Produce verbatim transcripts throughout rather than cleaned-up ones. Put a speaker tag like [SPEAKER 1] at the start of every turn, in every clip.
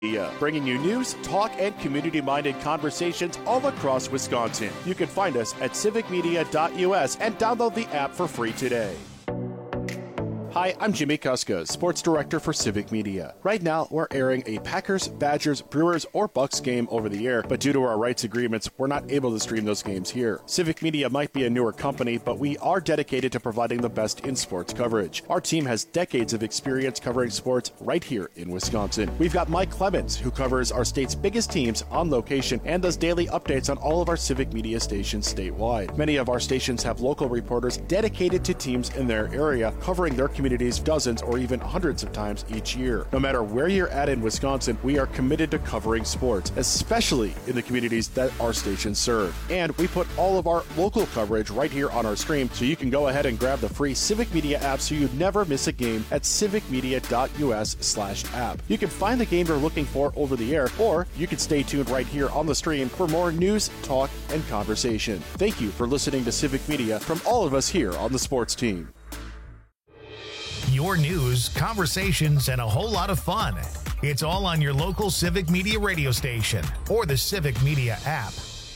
[SPEAKER 1] Media, bringing you news, talk, and community-minded conversations all across Wisconsin. You can find us at civic media dot U S and download the app for free today. Hi, I'm Jimmy Kuska, Sports Director for Civic Media. Right now, we're airing a Packers, Badgers, Brewers, or Bucks game over the air, but due to our rights agreements, we're not able to stream those games here. Civic Media might be a newer company, but we are dedicated to providing the best in sports coverage. Our team has decades of experience covering sports right here in Wisconsin. We've got Mike Clemens, who covers our state's biggest teams on location and does daily updates on all of our Civic Media stations statewide. Many of our stations have local reporters dedicated to teams in their area, covering their communities dozens or even hundreds of times each year. No matter where you're at in Wisconsin, we are committed to covering sports, especially in the communities that our stations serve. And we put all of our local coverage right here on our stream, so you can go ahead and grab the free Civic Media app so you never miss a game at civic media dot U S slash app. You can find the game you're looking for over the air, or you can stay tuned right here on the stream for more news, talk, and conversation. Thank you for listening to Civic Media from all of us here on the sports team.
[SPEAKER 2] Your news, conversations, and a whole lot of fun. It's all on your local Civic Media radio station or the Civic Media app.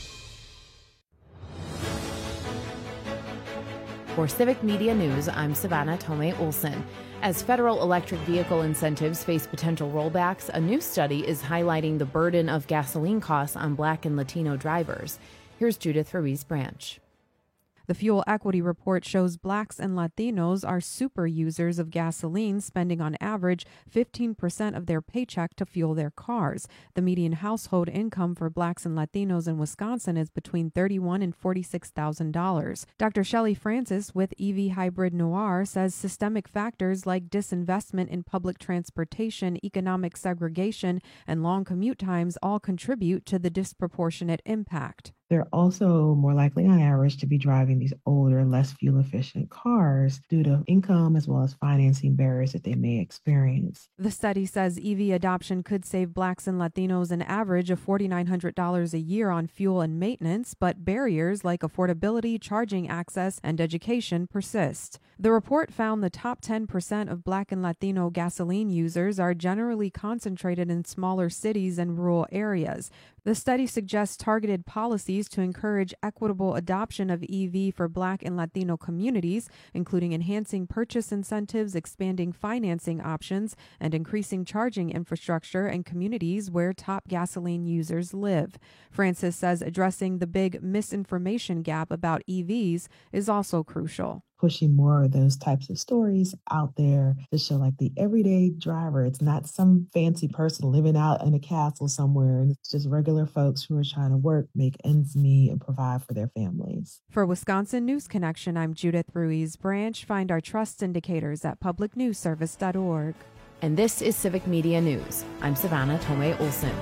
[SPEAKER 3] For Civic Media News, I'm Savannah Tomei Olson. As federal electric vehicle incentives face potential rollbacks, a new study is highlighting the burden of gasoline costs on Black and Latino drivers. Here's Judith Ruiz Branch.
[SPEAKER 4] The Fuel Equity Report shows Blacks and Latinos are super users of gasoline, spending on average fifteen percent of their paycheck to fuel their cars. The median household income for Blacks and Latinos in Wisconsin is between thirty-one thousand dollars and forty-six thousand dollars. Doctor Shelley Francis with E V Hybrid Noir says systemic factors like disinvestment in public transportation, economic segregation, and long commute times all contribute to the disproportionate impact.
[SPEAKER 5] They're also more likely on average to be driving these older, less fuel-efficient cars due to income as well as financing barriers that they may experience.
[SPEAKER 4] The study says E V adoption could save Blacks and Latinos an average of four thousand nine hundred dollars a year on fuel and maintenance, but barriers like affordability, charging access, and education persist. The report found the top ten percent of Black and Latino gasoline users are generally concentrated in smaller cities and rural areas. The study suggests targeted policies to encourage equitable adoption of E V for Black and Latino communities, including enhancing purchase incentives, expanding financing options, and increasing charging infrastructure in communities where top gasoline users live. Francis says addressing the big misinformation gap about E Vs is also crucial.
[SPEAKER 5] Pushing more of those types of stories out there to show like the everyday driver. It's not some fancy person living out in a castle somewhere. And it's just regular folks who are trying to work, make ends meet, and provide for their families.
[SPEAKER 4] For Wisconsin News Connection, I'm Judith Ruiz Branch. Find our trust indicators at public news service dot org.
[SPEAKER 3] And this is Civic Media News. I'm Savannah Tomei Olson.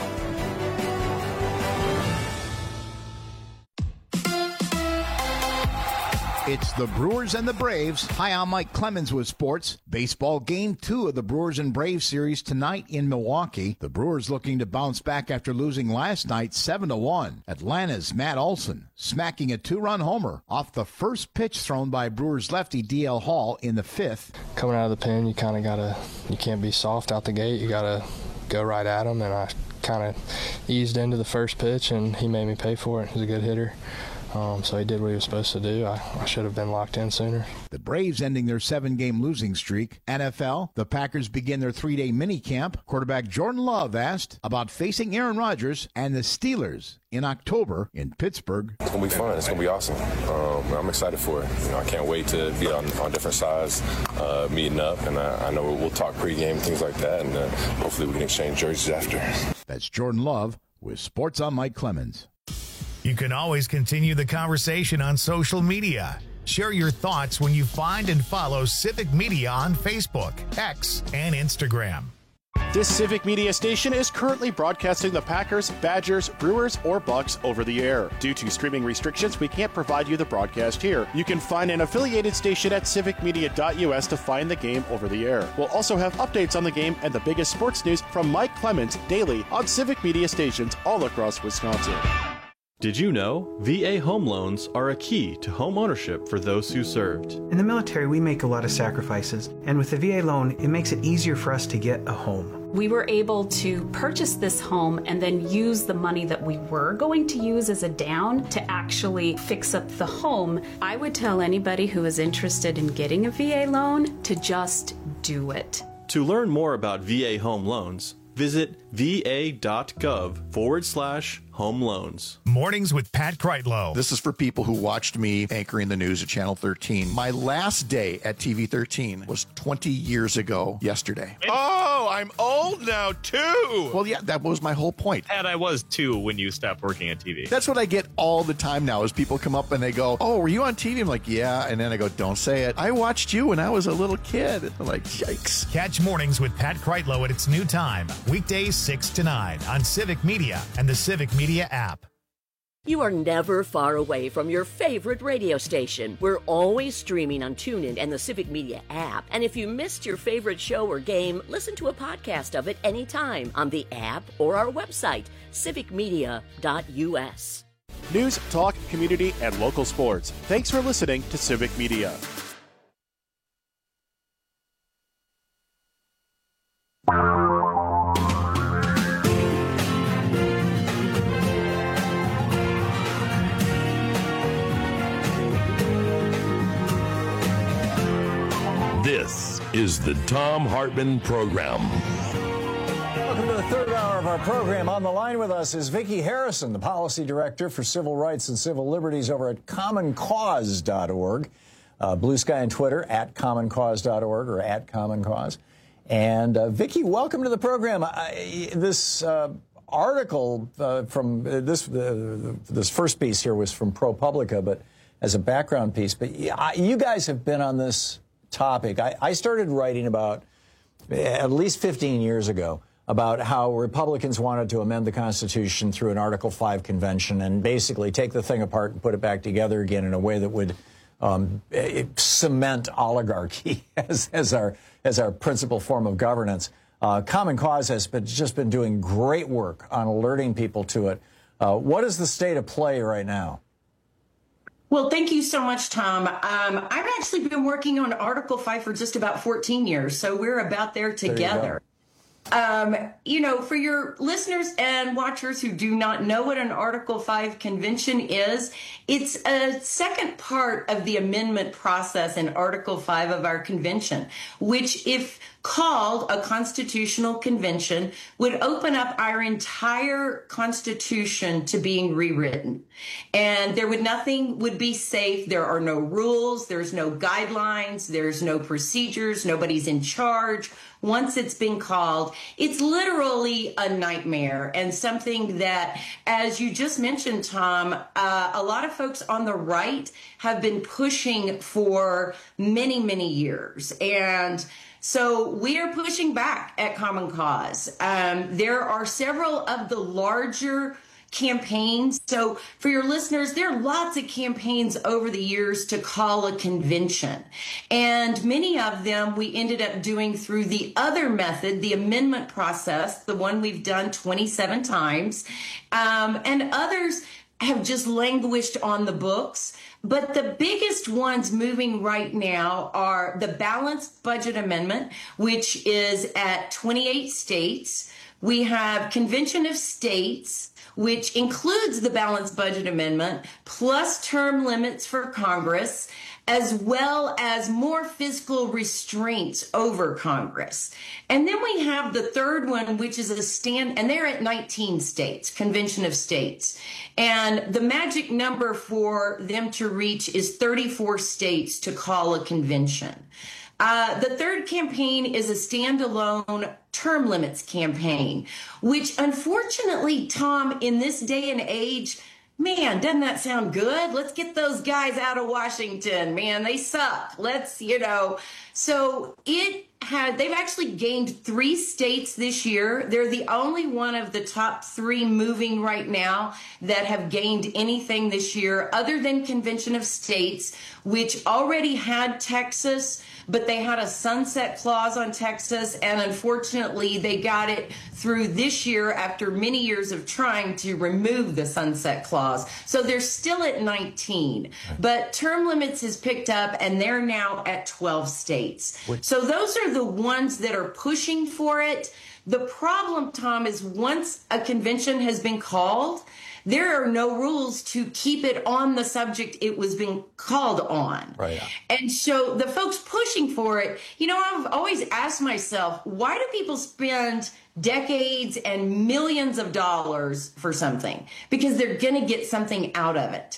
[SPEAKER 6] It's the Brewers and the Braves. Hi, I'm Mike Clemens with sports. Baseball game two of the Brewers and Braves series tonight in Milwaukee. The Brewers looking to bounce back after losing last night seven to one. Atlanta's Matt Olson smacking a two-run homer off the first pitch thrown by Brewers lefty D L Hall in the fifth.
[SPEAKER 7] Coming out of the pen, you kind of got to, you can't be soft out the gate. You got to go right at him, and I kind of eased into the first pitch, and he made me pay for it. He's a good hitter. Um, so he did what he was supposed to do. I, I should have been locked in sooner.
[SPEAKER 6] The Braves ending their seven-game losing streak. N F L, the Packers begin their three-day minicamp. Quarterback Jordan Love asked about facing Aaron Rodgers and the Steelers in October in Pittsburgh.
[SPEAKER 8] It's going to be fun. It's going to be awesome. Um, I'm excited for it. You know, I can't wait to be on, on different sides, uh, meeting up, and I, I know we'll talk pregame and things like that, and uh, hopefully we can exchange jerseys after.
[SPEAKER 6] That's Jordan Love with Sports on Mike Clemens.
[SPEAKER 2] You can always continue the conversation on social media. Share your thoughts when you find and follow Civic Media on Facebook, X, and Instagram.
[SPEAKER 1] This Civic Media station is currently broadcasting the Packers, Badgers, Brewers, or Bucks over the air. Due to streaming restrictions, we can't provide you the broadcast here. You can find an affiliated station at civic media dot U S to find the game over the air. We'll also have updates on the game and the biggest sports news from Mike Clemens daily on Civic Media stations all across Wisconsin.
[SPEAKER 9] Did you know V A home loans are a key to home ownership for those who served?
[SPEAKER 10] In the military, we make a lot of sacrifices, and with the V A loan, it makes it easier for us to get a home. We were able to purchase this home and then use the money that we were going to use as a down to actually fix up the home. I would tell anybody who is interested in getting a V A loan to just do it.
[SPEAKER 9] To learn more about V A home loans, visit va.gov forward slash home loans.
[SPEAKER 2] Mornings with Pat Kreitlow.
[SPEAKER 6] This is for people who watched me anchoring the news at Channel thirteen. My last day at T V thirteen was twenty years ago yesterday.
[SPEAKER 11] Oh, I'm old now, too.
[SPEAKER 6] Well, yeah, that was my whole point.
[SPEAKER 11] And I was, too, when you stopped working at T V.
[SPEAKER 6] That's what I get all the time now is people come up and they go, oh, were you on T V? I'm like, yeah. And then I go, don't say it. I watched you when I was a little kid. I'm like, yikes.
[SPEAKER 2] Catch Mornings with Pat Kreitlow at its new time, weekdays six to nine on Civic Media and the Civic Media app.
[SPEAKER 12] You are never far away from your favorite radio station. We're always streaming on TuneIn and the Civic Media app. And if you missed your favorite show or game, listen to a podcast of it anytime on the app or our website, civic media dot u s.
[SPEAKER 1] News, talk, community, and local sports. Thanks for listening to Civic Media.
[SPEAKER 13] This is the Thom Hartmann Program.
[SPEAKER 14] Welcome to the third hour of our program. On the line with us is Vicki Harrison, the Policy Director for Civil Rights and Civil Liberties over at common cause dot org. Uh, Blue Sky and Twitter, at common cause dot org or at Common Cause. And uh, Vicki, welcome to the program. I, this uh, article uh, from uh, this uh, this first piece here was from ProPublica, but as a background piece. But yeah, you guys have been on this topic. I, I started writing about at least fifteen years ago about how Republicans wanted to amend the Constitution through an Article five convention and basically take the thing apart and put it back together again in a way that would um, cement oligarchy as, as our as our principal form of governance. Uh, Common Cause has been, just been doing great work on alerting people to it. Uh, what is the state of play right now?
[SPEAKER 15] Well, thank you so much, Tom. Um, I've actually been working on Article five for just about fourteen years, so we're about there together. There you, um, you know, for your listeners and watchers who do not know what an Article five convention is, it's a second part of the amendment process in Article five of our convention, which, if called a constitutional convention, would open up our entire Constitution to being rewritten. And there would nothing would be safe. There are no rules. There's no guidelines. There's no procedures. Nobody's in charge. Once it's been called, it's literally a nightmare and something that, as you just mentioned, Tom, uh, a lot of folks on the right have been pushing for many, many years. And so we are pushing back at Common Cause. Um, there are several of the larger campaigns. So for your listeners, there are lots of campaigns over the years to call a convention. And many of them we ended up doing through the other method, the amendment process, the one we've done twenty-seven times. Um, and others have just languished on the books. But the biggest ones moving right now are the Balanced Budget Amendment, which is at twenty-eight states. We have Convention of States, which includes the Balanced Budget Amendment, plus term limits for Congress, as well as more fiscal restraints over Congress. And then we have the third one, which is a stand, and they're at nineteen states, Convention of States. And the magic number for them to reach is thirty-four states to call a convention. Uh, the third campaign is a standalone term limits campaign, which unfortunately, Tom, in this day and age, man, doesn't that sound good? Let's get those guys out of Washington. Man, they suck. Let's, you know. So it had, they've actually gained three states this year. They're the only one of the top three moving right now that have gained anything this year other than Convention of States, which already had Texas, but they had a sunset clause on Texas, and unfortunately they got it through this year after many years of trying to remove the sunset clause. So they're still at nineteen, but term limits has picked up and they're now at twelve states. So those are the ones that are pushing for it. The problem, Tom, is once a convention has been called, there are no rules to keep it on the subject it was being called on.
[SPEAKER 14] Right.
[SPEAKER 15] And so the folks pushing for it, you know, I've always asked myself, why do people spend decades and millions of dollars for something? Because they're going to get something out of it.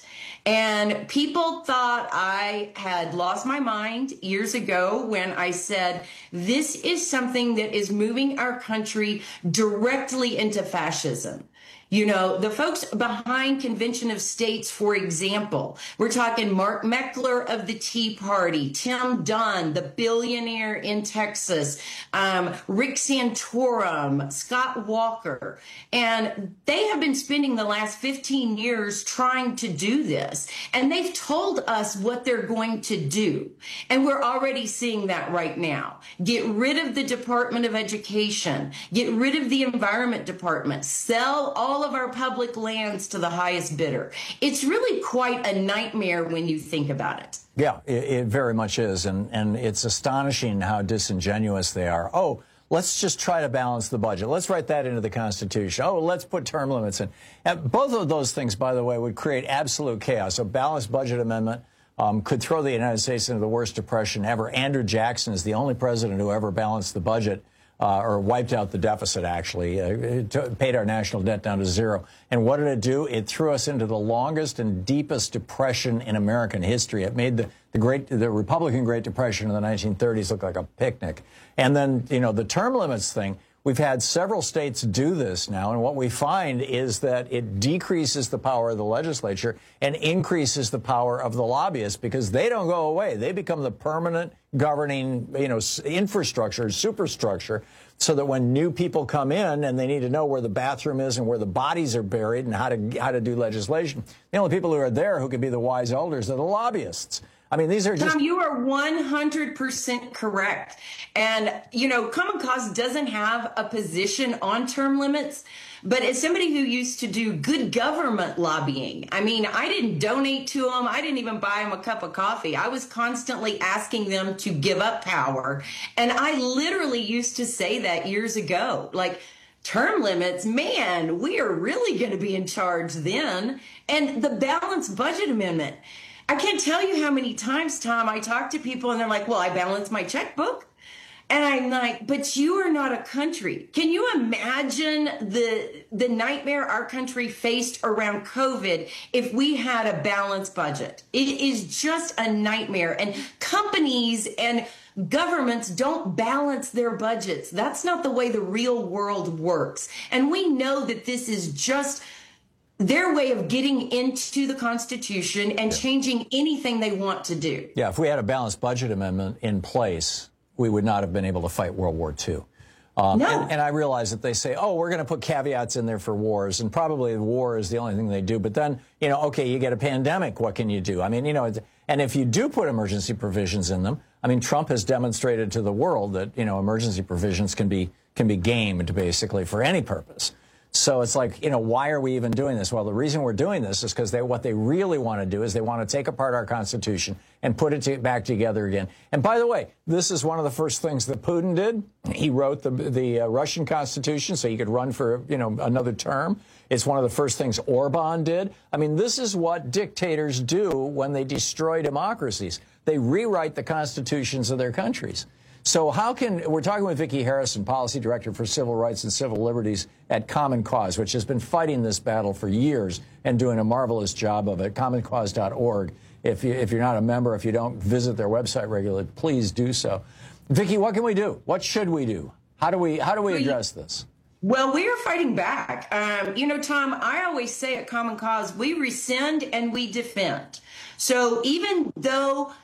[SPEAKER 15] And people thought I had lost my mind years ago when I said, this is something that is moving our country directly into fascism. You know, the folks behind Convention of States, for example, we're talking Mark Meckler of the Tea Party, Tim Dunn, the billionaire in Texas, um, Rick Santorum, Scott Walker. And they have been spending the last fifteen years trying to do this. And they've told us what they're going to do. And we're already seeing that right now. Get rid of the Department of Education. Get rid of the Environment Department. Sell all of our public lands to the highest bidder. It's really quite a nightmare when you think about it.
[SPEAKER 14] Yeah, it, it very much is. And, and it's astonishing how disingenuous they are. Oh, let's just try to balance the budget. Let's write that into the Constitution. Oh, let's put term limits in. And both of those things, by the way, would create absolute chaos. A balanced budget amendment um, could throw the United States into the worst depression ever. Andrew Jackson is the only president who ever balanced the budget. Uh, or wiped out the deficit, actually. Uh, it t- paid our national debt down to zero. And what did it do? It threw us into the longest and deepest depression in American history. It made the, the great, the Republican Great Depression in the nineteen thirties look like a picnic. And then, you know, the term limits thing, we've had several states do this now. And what we find is that it decreases the power of the legislature and increases the power of the lobbyists because they don't go away. They become the permanent governing, you know, infrastructure, superstructure, so that when new people come in and they need to know where the bathroom is and where the bodies are buried and how to how to do legislation, the only people who are there who can be the wise elders are the lobbyists. I mean, these are just...
[SPEAKER 15] Tom, you are one hundred percent correct. And, you know, Common Cause doesn't have a position on term limits. But as somebody who used to do good government lobbying, I mean, I didn't donate to them. I didn't even buy them a cup of coffee. I was constantly asking them to give up power. And I literally used to say that years ago, like, term limits, man, we are really going to be in charge then. And the balanced budget amendment, I can't tell you how many times, Tom, I talk to people and they're like, well, I balance my checkbook. And I'm like, but you are not a country. Can you imagine the the nightmare our country faced around COVID if we had a balanced budget? It is just a nightmare. And companies and governments don't balance their budgets. That's not the way the real world works. And we know that this is just their way of getting into the Constitution and yeah. changing anything they want to do.
[SPEAKER 14] Yeah, if we had a balanced budget amendment in place, we would not have been able to fight World War Two. Um,
[SPEAKER 15] no.
[SPEAKER 14] and, and I realize that they say, oh, we're going to put caveats in there for wars, and probably war is the only thing they do. But then, you know, okay, you get a pandemic, what can you do? I mean, you know, and if you do put emergency provisions in them, I mean, Trump has demonstrated to the world that, you know, emergency provisions can be can be gamed, basically, for any purpose. So it's like, you know, why are we even doing this? Well, the reason we're doing this is because they, what they really want to do is they want to take apart our Constitution and put it to, back together again. And by the way, this is one of the first things that Putin did. He wrote the, the uh, Russian Constitution so he could run for, you know, another term. It's one of the first things Orban did. I mean, this is what dictators do when they destroy democracies. They rewrite the constitutions of their countries. So how can, we're talking with Vicki Harrison, Policy Director for Civil Rights and Civil Liberties at Common Cause, which has been fighting this battle for years and doing a marvelous job of it, common cause dot org. If, you, if you're not a member, if you don't visit their website regularly, please do so. Vicki, what can we do? What should we do? How do we, how do we address this?
[SPEAKER 15] Well, we are fighting back. Um, you know, Tom, I always say at Common Cause, we rescind and we defend. So even though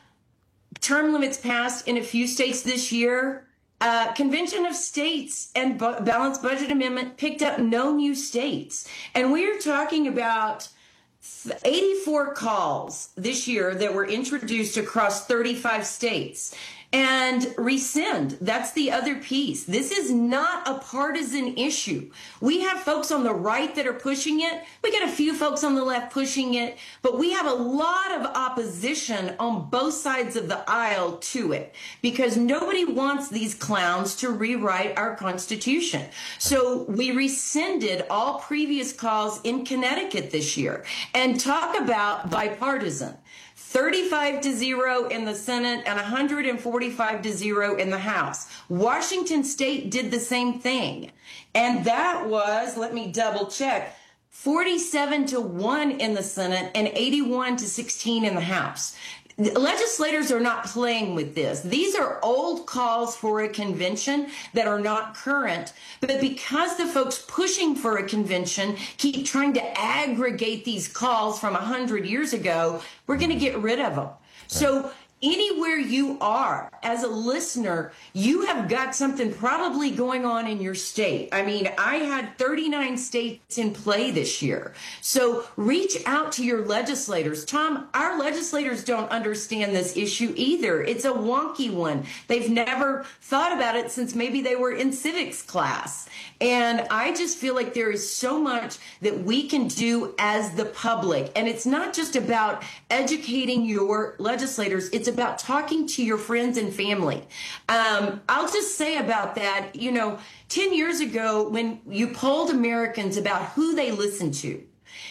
[SPEAKER 15] term limits passed in a few states this year, uh, Convention of States and bu- Balanced Budget Amendment picked up no new states. And we're talking about eighty-four calls this year that were introduced across thirty-five states. and rescind. That's the other piece. This is not a partisan issue. We have folks on the right that are pushing it. We got a few folks on the left pushing it, but we have a lot of opposition on both sides of the aisle to it because nobody wants these clowns to rewrite our Constitution. So we rescinded all previous calls in Connecticut this year. And talk about bipartisan. thirty-five to zero in the Senate and one hundred forty-five to zero in the House. Washington State did the same thing. And that was, let me double check, forty-seven to one in the Senate and eighty-one to sixteen in the House. Legislators are not playing with this. These are old calls for a convention that are not current, but because the folks pushing for a convention keep trying to aggregate these calls from one hundred years ago, we're going to get rid of them. So anywhere you are as a listener, you have got something probably going on in your state. I mean, I had thirty-nine states in play this year. So reach out to your legislators. Tom, our legislators don't understand this issue either. It's a wonky one. They've never thought about it since maybe they were in civics class. And I just feel like there is so much that we can do as the public. And it's not just about educating your legislators. It's about talking to your friends and family. Um, I'll just say about that, you know, ten years ago when you polled Americans about who they listened to,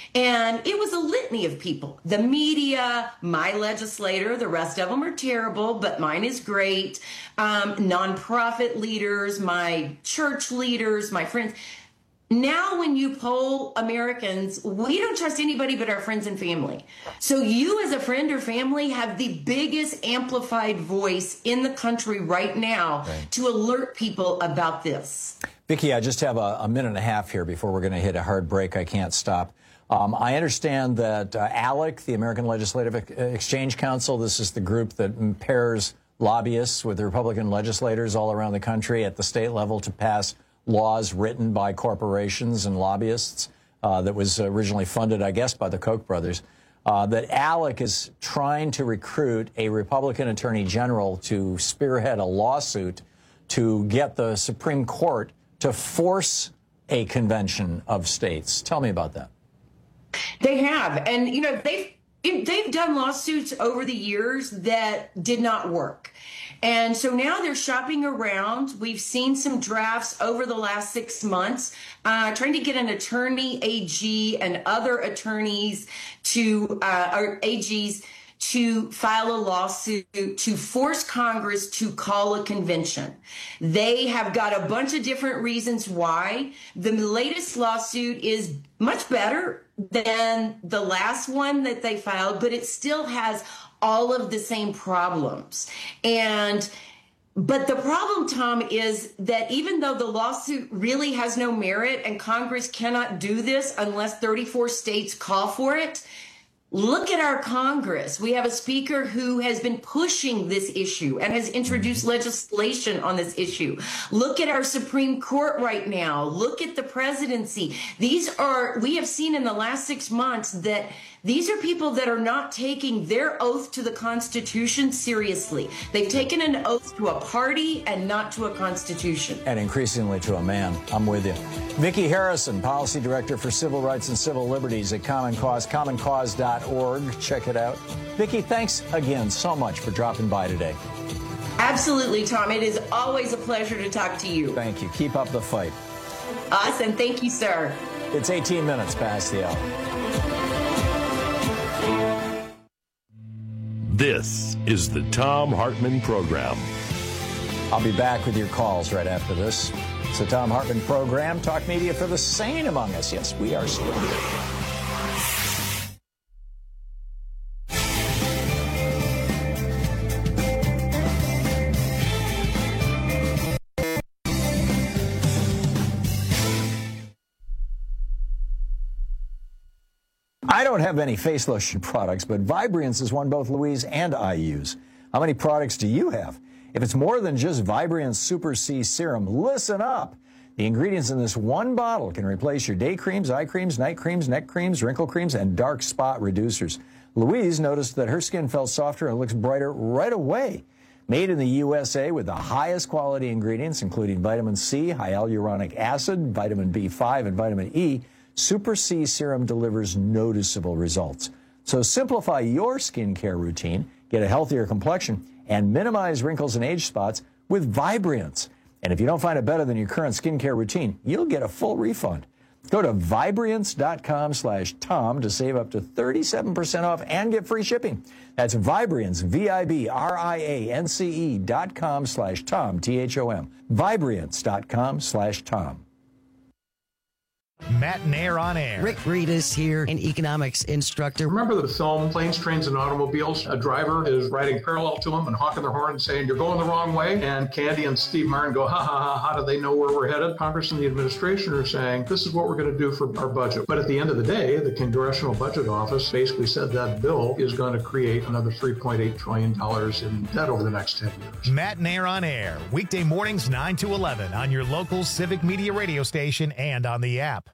[SPEAKER 15] and it was a litany of people. The media, my legislator, the rest of them are terrible, but mine is great. Um, nonprofit leaders, my church leaders, my friends. Now, when you poll Americans, we don't trust anybody but our friends and family. So you as a friend or family have the biggest amplified voice in the country right now right. to alert people about this.
[SPEAKER 14] Vicki, I just have a, a minute and a half here before we're going to hit a hard break. I can't stop. Um, I understand that uh, ALEC, the American Legislative Exchange Council, this is the group that pairs lobbyists with the Republican legislators all around the country at the state level to pass laws written by corporations and lobbyists uh, that was originally funded, I guess, by the Koch brothers, uh, that ALEC is trying to recruit a Republican attorney general to spearhead a lawsuit to get the Supreme Court to force a convention of states. Tell me about that.
[SPEAKER 15] They have. And, you know, they've, they've done lawsuits over the years that did not work. And so now they're shopping around. We've seen some drafts over the last six months, uh, trying to get an attorney, A G, and other attorneys to, uh, or A Gs to file a lawsuit to force Congress to call a convention. They have got a bunch of different reasons why. The latest lawsuit is much better than the last one that they filed, but it still has all of the same problems. And but the problem, Tom, is that even though the lawsuit really has no merit and Congress cannot do this unless thirty-four states call for it, look at our Congress. We have a speaker who has been pushing this issue and has introduced legislation on this issue. Look at our Supreme Court right now. Look at the presidency. These are, we have seen in the last six months that these are people that are not taking their oath to the Constitution seriously. They've taken an oath to a party and not to a Constitution.
[SPEAKER 14] And increasingly to a man. I'm with you. Vicki Harrison, Policy Director for Civil Rights and Civil Liberties at Common Cause, common cause dot org. Check it out. Vicki, thanks again so much for dropping by today.
[SPEAKER 15] Absolutely, Tom. It is always a pleasure to talk to you.
[SPEAKER 14] Thank you. Keep up the fight.
[SPEAKER 15] Awesome. Thank you, sir.
[SPEAKER 14] It's eighteen minutes past the hour.
[SPEAKER 13] This is the Thom Hartmann Program.
[SPEAKER 14] I'll be back with your calls right after this. It's the Thom Hartmann Program, talk media for the sane among us. Yes, we are still here. I don't have any face lotion products, but Vibriance is one both Louise and I use. How many products do you have? If it's more than just Vibriance Super C Serum, listen up. The ingredients in this one bottle can replace your day creams, eye creams, night creams, neck creams, wrinkle creams, and dark spot reducers. Louise noticed that her skin felt softer and looks brighter right away. Made in the U S A with the highest quality ingredients, including vitamin C, hyaluronic acid, vitamin B five, and vitamin E, Super C Serum delivers noticeable results. So simplify your skincare routine, get a healthier complexion, and minimize wrinkles and age spots with Vibriance. And if you don't find it better than your current skincare routine, you'll get a full refund. Go to Vibriance.com slash Tom to save up to thirty-seven percent off and get free shipping. That's Vibriance, V I B R I A N C E dot com slash Tom, T H O M. Vibriance.com slash Tom.
[SPEAKER 2] Matt Nair on Air.
[SPEAKER 16] Rick Reedus here, an economics instructor.
[SPEAKER 17] Remember the film Planes, Trains, and Automobiles? A driver is riding parallel to him and honking their horn and saying, you're going the wrong way. And Candy and Steve Martin go, ha, ha, ha, how do they know where we're headed? Congress and the administration are saying, this is what we're going to do for our budget. But at the end of the day, the Congressional Budget Office basically said that bill is going to create another three point eight trillion dollars in debt over the next ten years.
[SPEAKER 2] Matt Nair on Air, weekday mornings nine to eleven on your local Civic Media radio station and on the app.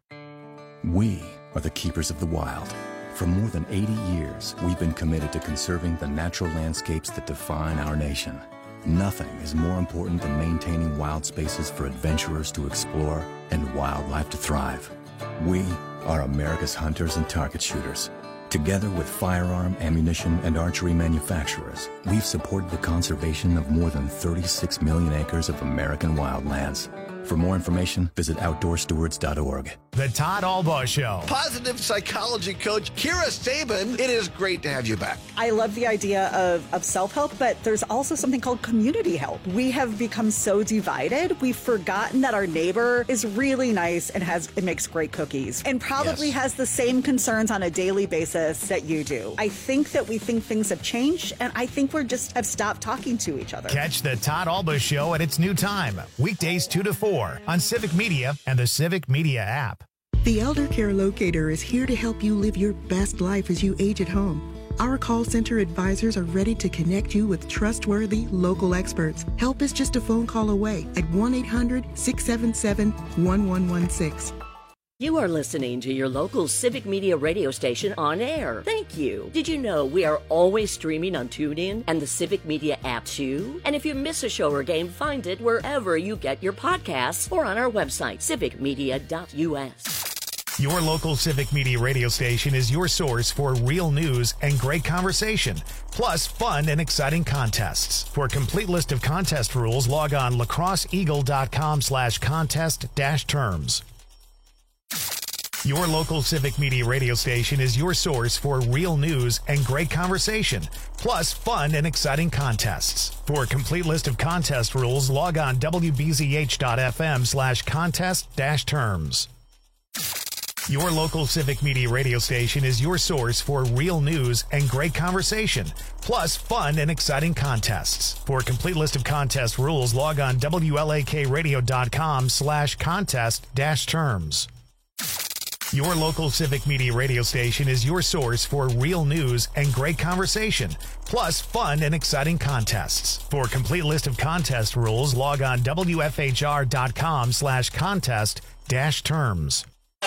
[SPEAKER 18] We are the keepers of the wild. For more than eighty years, we've been committed to conserving the natural landscapes that define our nation. Nothing is more important than maintaining wild spaces for adventurers to explore and wildlife to thrive. We are America's hunters and target shooters. Together with firearm, ammunition, and archery manufacturers, we've supported the conservation of more than thirty-six million acres of American wildlands. For more information, visit outdoor stewards dot org.
[SPEAKER 2] The Todd Albaugh Show.
[SPEAKER 19] Positive psychology coach Kira Sabin, it is great to have you back.
[SPEAKER 20] I love the idea of, of self-help, but there's also something called community help. We have become so divided, we've forgotten that our neighbor is really nice and has it makes great cookies and probably yes. has the same concerns on a daily basis that you do. I think that we think things have changed, and I think we're just have stopped talking to each other.
[SPEAKER 2] Catch the Todd Albaugh Show at its new time, weekdays two to four on Civic Media and the Civic Media app.
[SPEAKER 21] The Elder Care Locator is here to help you live your best life as you age at home. Our call center advisors are ready to connect you with trustworthy local experts. Help is just a phone call away at one eight hundred, six seven seven, one one one six.
[SPEAKER 12] You are listening to your local Civic Media radio station on air. Thank you. Did you know we are always streaming on TuneIn and the Civic Media app too? And if you miss a show or game, find it wherever you get your podcasts or on our website, civic media dot U S.
[SPEAKER 2] Your local Civic Media radio station is your source for real news and great conversation, plus fun and exciting contests. For a complete list of contest rules, log on lacrosseeagle.com slash contest dash terms. Your local Civic Media radio station is your source for real news and great conversation, plus fun and exciting contests. For a complete list of contest rules, log on w b z h dot f m slash contest dash terms. Your local Civic Media radio station is your source for real news and great conversation, plus fun and exciting contests. For a complete list of contest rules, log on w l a k radio dot com slash contest dash terms. Your local Civic Media radio station is your source for real news and great conversation, plus fun and exciting contests. For a complete list of contest rules, log on w f h r dot com slash contest dash terms.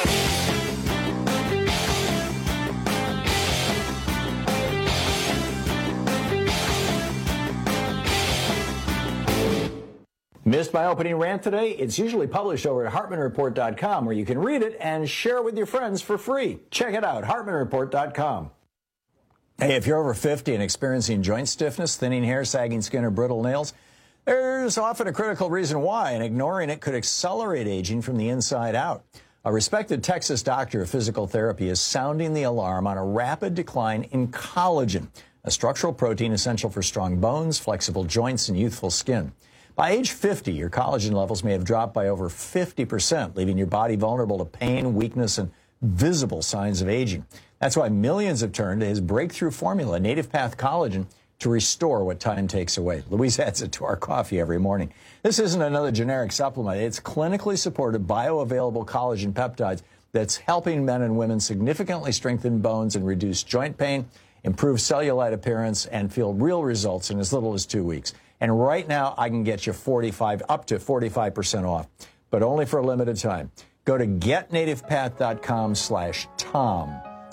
[SPEAKER 14] Missed my opening rant today? It's usually published over at hartman report dot com, where you can read it and share it with your friends for free. Check it out, hartman report dot com. Hey, if you're over fifty and experiencing joint stiffness, thinning hair, sagging skin, or brittle nails, there's often a critical reason why, and ignoring it could accelerate aging from the inside out. A respected Texas doctor of physical therapy is sounding the alarm on a rapid decline in collagen, a structural protein essential for strong bones, flexible joints, and youthful skin. By age fifty, your collagen levels may have dropped by over fifty percent, leaving your body vulnerable to pain, weakness, and visible signs of aging. That's why millions have turned to his breakthrough formula, Native Path Collagen, to restore what time takes away. Louise adds it to our coffee every morning. This isn't another generic supplement. It's clinically supported bioavailable collagen peptides that's helping men and women significantly strengthen bones and reduce joint pain, improve cellulite appearance, and feel real results in as little as two weeks. And right now, I can get you forty-five, up to forty-five percent off, but only for a limited time. Go to get native path dot com slash Tom.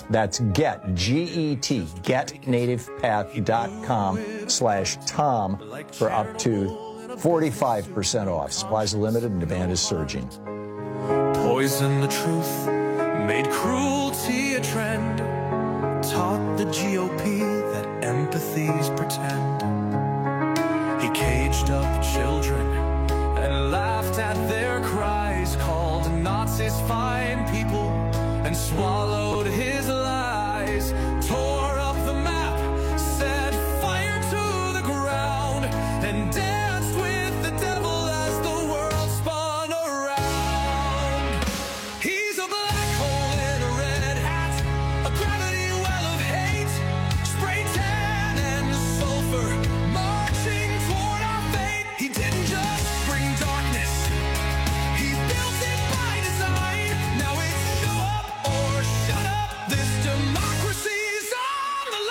[SPEAKER 14] That's get, G E T, getnativepath.com slash Tom for up to forty-five percent off. Supplies are limited and demand is surging.
[SPEAKER 5] Poison the truth, made cruelty a trend, taught the G O P that empathy's pretend. He caged up children and laughed at their cries, called Nazis fine people and swallowed his lies, tore up the map, set fire to the ground, and danced with the devil as the world spun around. He's a black hole in a red hat, a gravity well of hate, spray tan and sulfur, marching toward our fate. He didn't just bring darkness, he built it by design. Now it's show up or shut up, this democracy's on the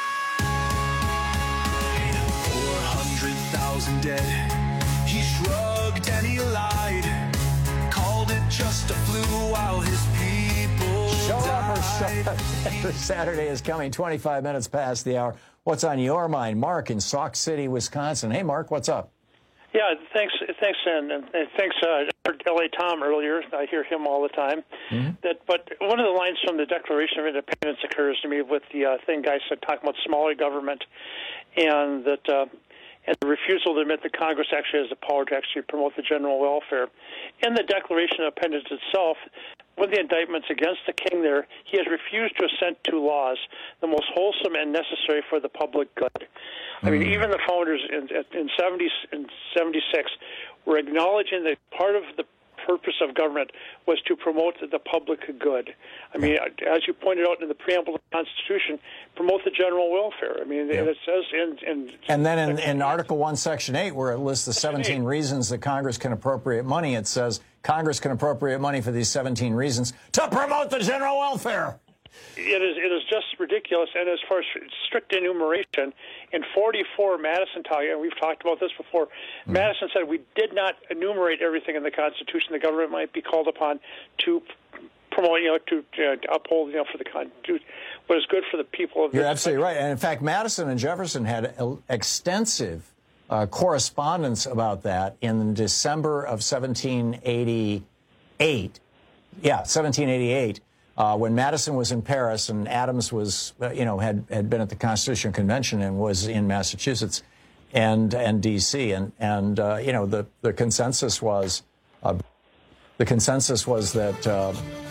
[SPEAKER 5] line. four hundred thousand dead, he shrugged and he lied, called it just a flu while his people
[SPEAKER 14] Show up or
[SPEAKER 5] died.
[SPEAKER 14] shut up. Saturday is coming, twenty-five minutes past the hour. What's on your mind? Mark in Sauk City, Wisconsin. Hey, Mark, what's up?
[SPEAKER 22] Yeah, thanks, thanks, and, and thanks. Uh, I heard L A Tom earlier. I hear him all the time.
[SPEAKER 14] Mm-hmm.
[SPEAKER 22] That, but one of the lines from the Declaration of Independence occurs to me with the uh, thing guys said talking about smaller government, and that uh, and the refusal to admit that Congress actually has the power to actually promote the general welfare. In the Declaration of Independence itself, one of the indictments against the king there, he has refused to assent to laws the most wholesome and necessary for the public good. I mean, even the founders in, in, seventy, in seventy-six were acknowledging that part of the purpose of government was to promote the public good. I mean, as you pointed out in the preamble of the Constitution, promote the general welfare. I mean, yeah. it says in... in
[SPEAKER 14] and then in, in Article one, Section eight, where it lists the seventeen reasons that Congress can appropriate money, it says Congress can appropriate money for these seventeen reasons to promote the general welfare.
[SPEAKER 22] It is it is just ridiculous. And as far as strict enumeration, in forty-four, Madison talked, and we've talked about this before, mm. Madison said we did not enumerate everything in the Constitution the government might be called upon to promote, you know, to, uh, to uphold, you know, for the Constitution, what is good for the people of the
[SPEAKER 14] You're absolutely right. And in fact, Madison and Jefferson had extensive uh, correspondence about that in December of seventeen eighty-eight. Yeah, seventeen eighty-eight. Uh, when Madison was in Paris and Adams was, uh, you know, had, had been at the Constitutional Convention and was in Massachusetts and and D C and and uh, you know the the consensus was uh, the consensus was that uh,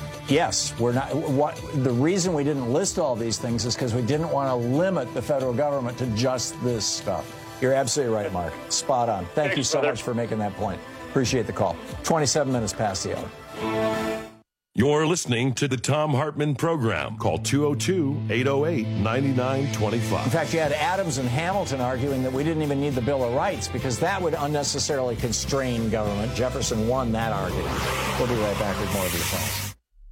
[SPEAKER 14] yes, we're not. What the reason we didn't list all these things is because we didn't want to limit the federal government to just this stuff. You're absolutely right, Mark. Spot on. Thank
[SPEAKER 22] Thanks,
[SPEAKER 14] you so
[SPEAKER 22] brother.
[SPEAKER 14] much for making that point. Appreciate the call. twenty-seven minutes past the hour.
[SPEAKER 13] You're listening to the Thom Hartmann Program. Call two oh two, eight oh eight, nine nine two five.
[SPEAKER 14] In fact, you had Adams and Hamilton arguing that we didn't even need the Bill of Rights because that would unnecessarily constrain government. Jefferson won that argument. We'll be right back with more of your calls.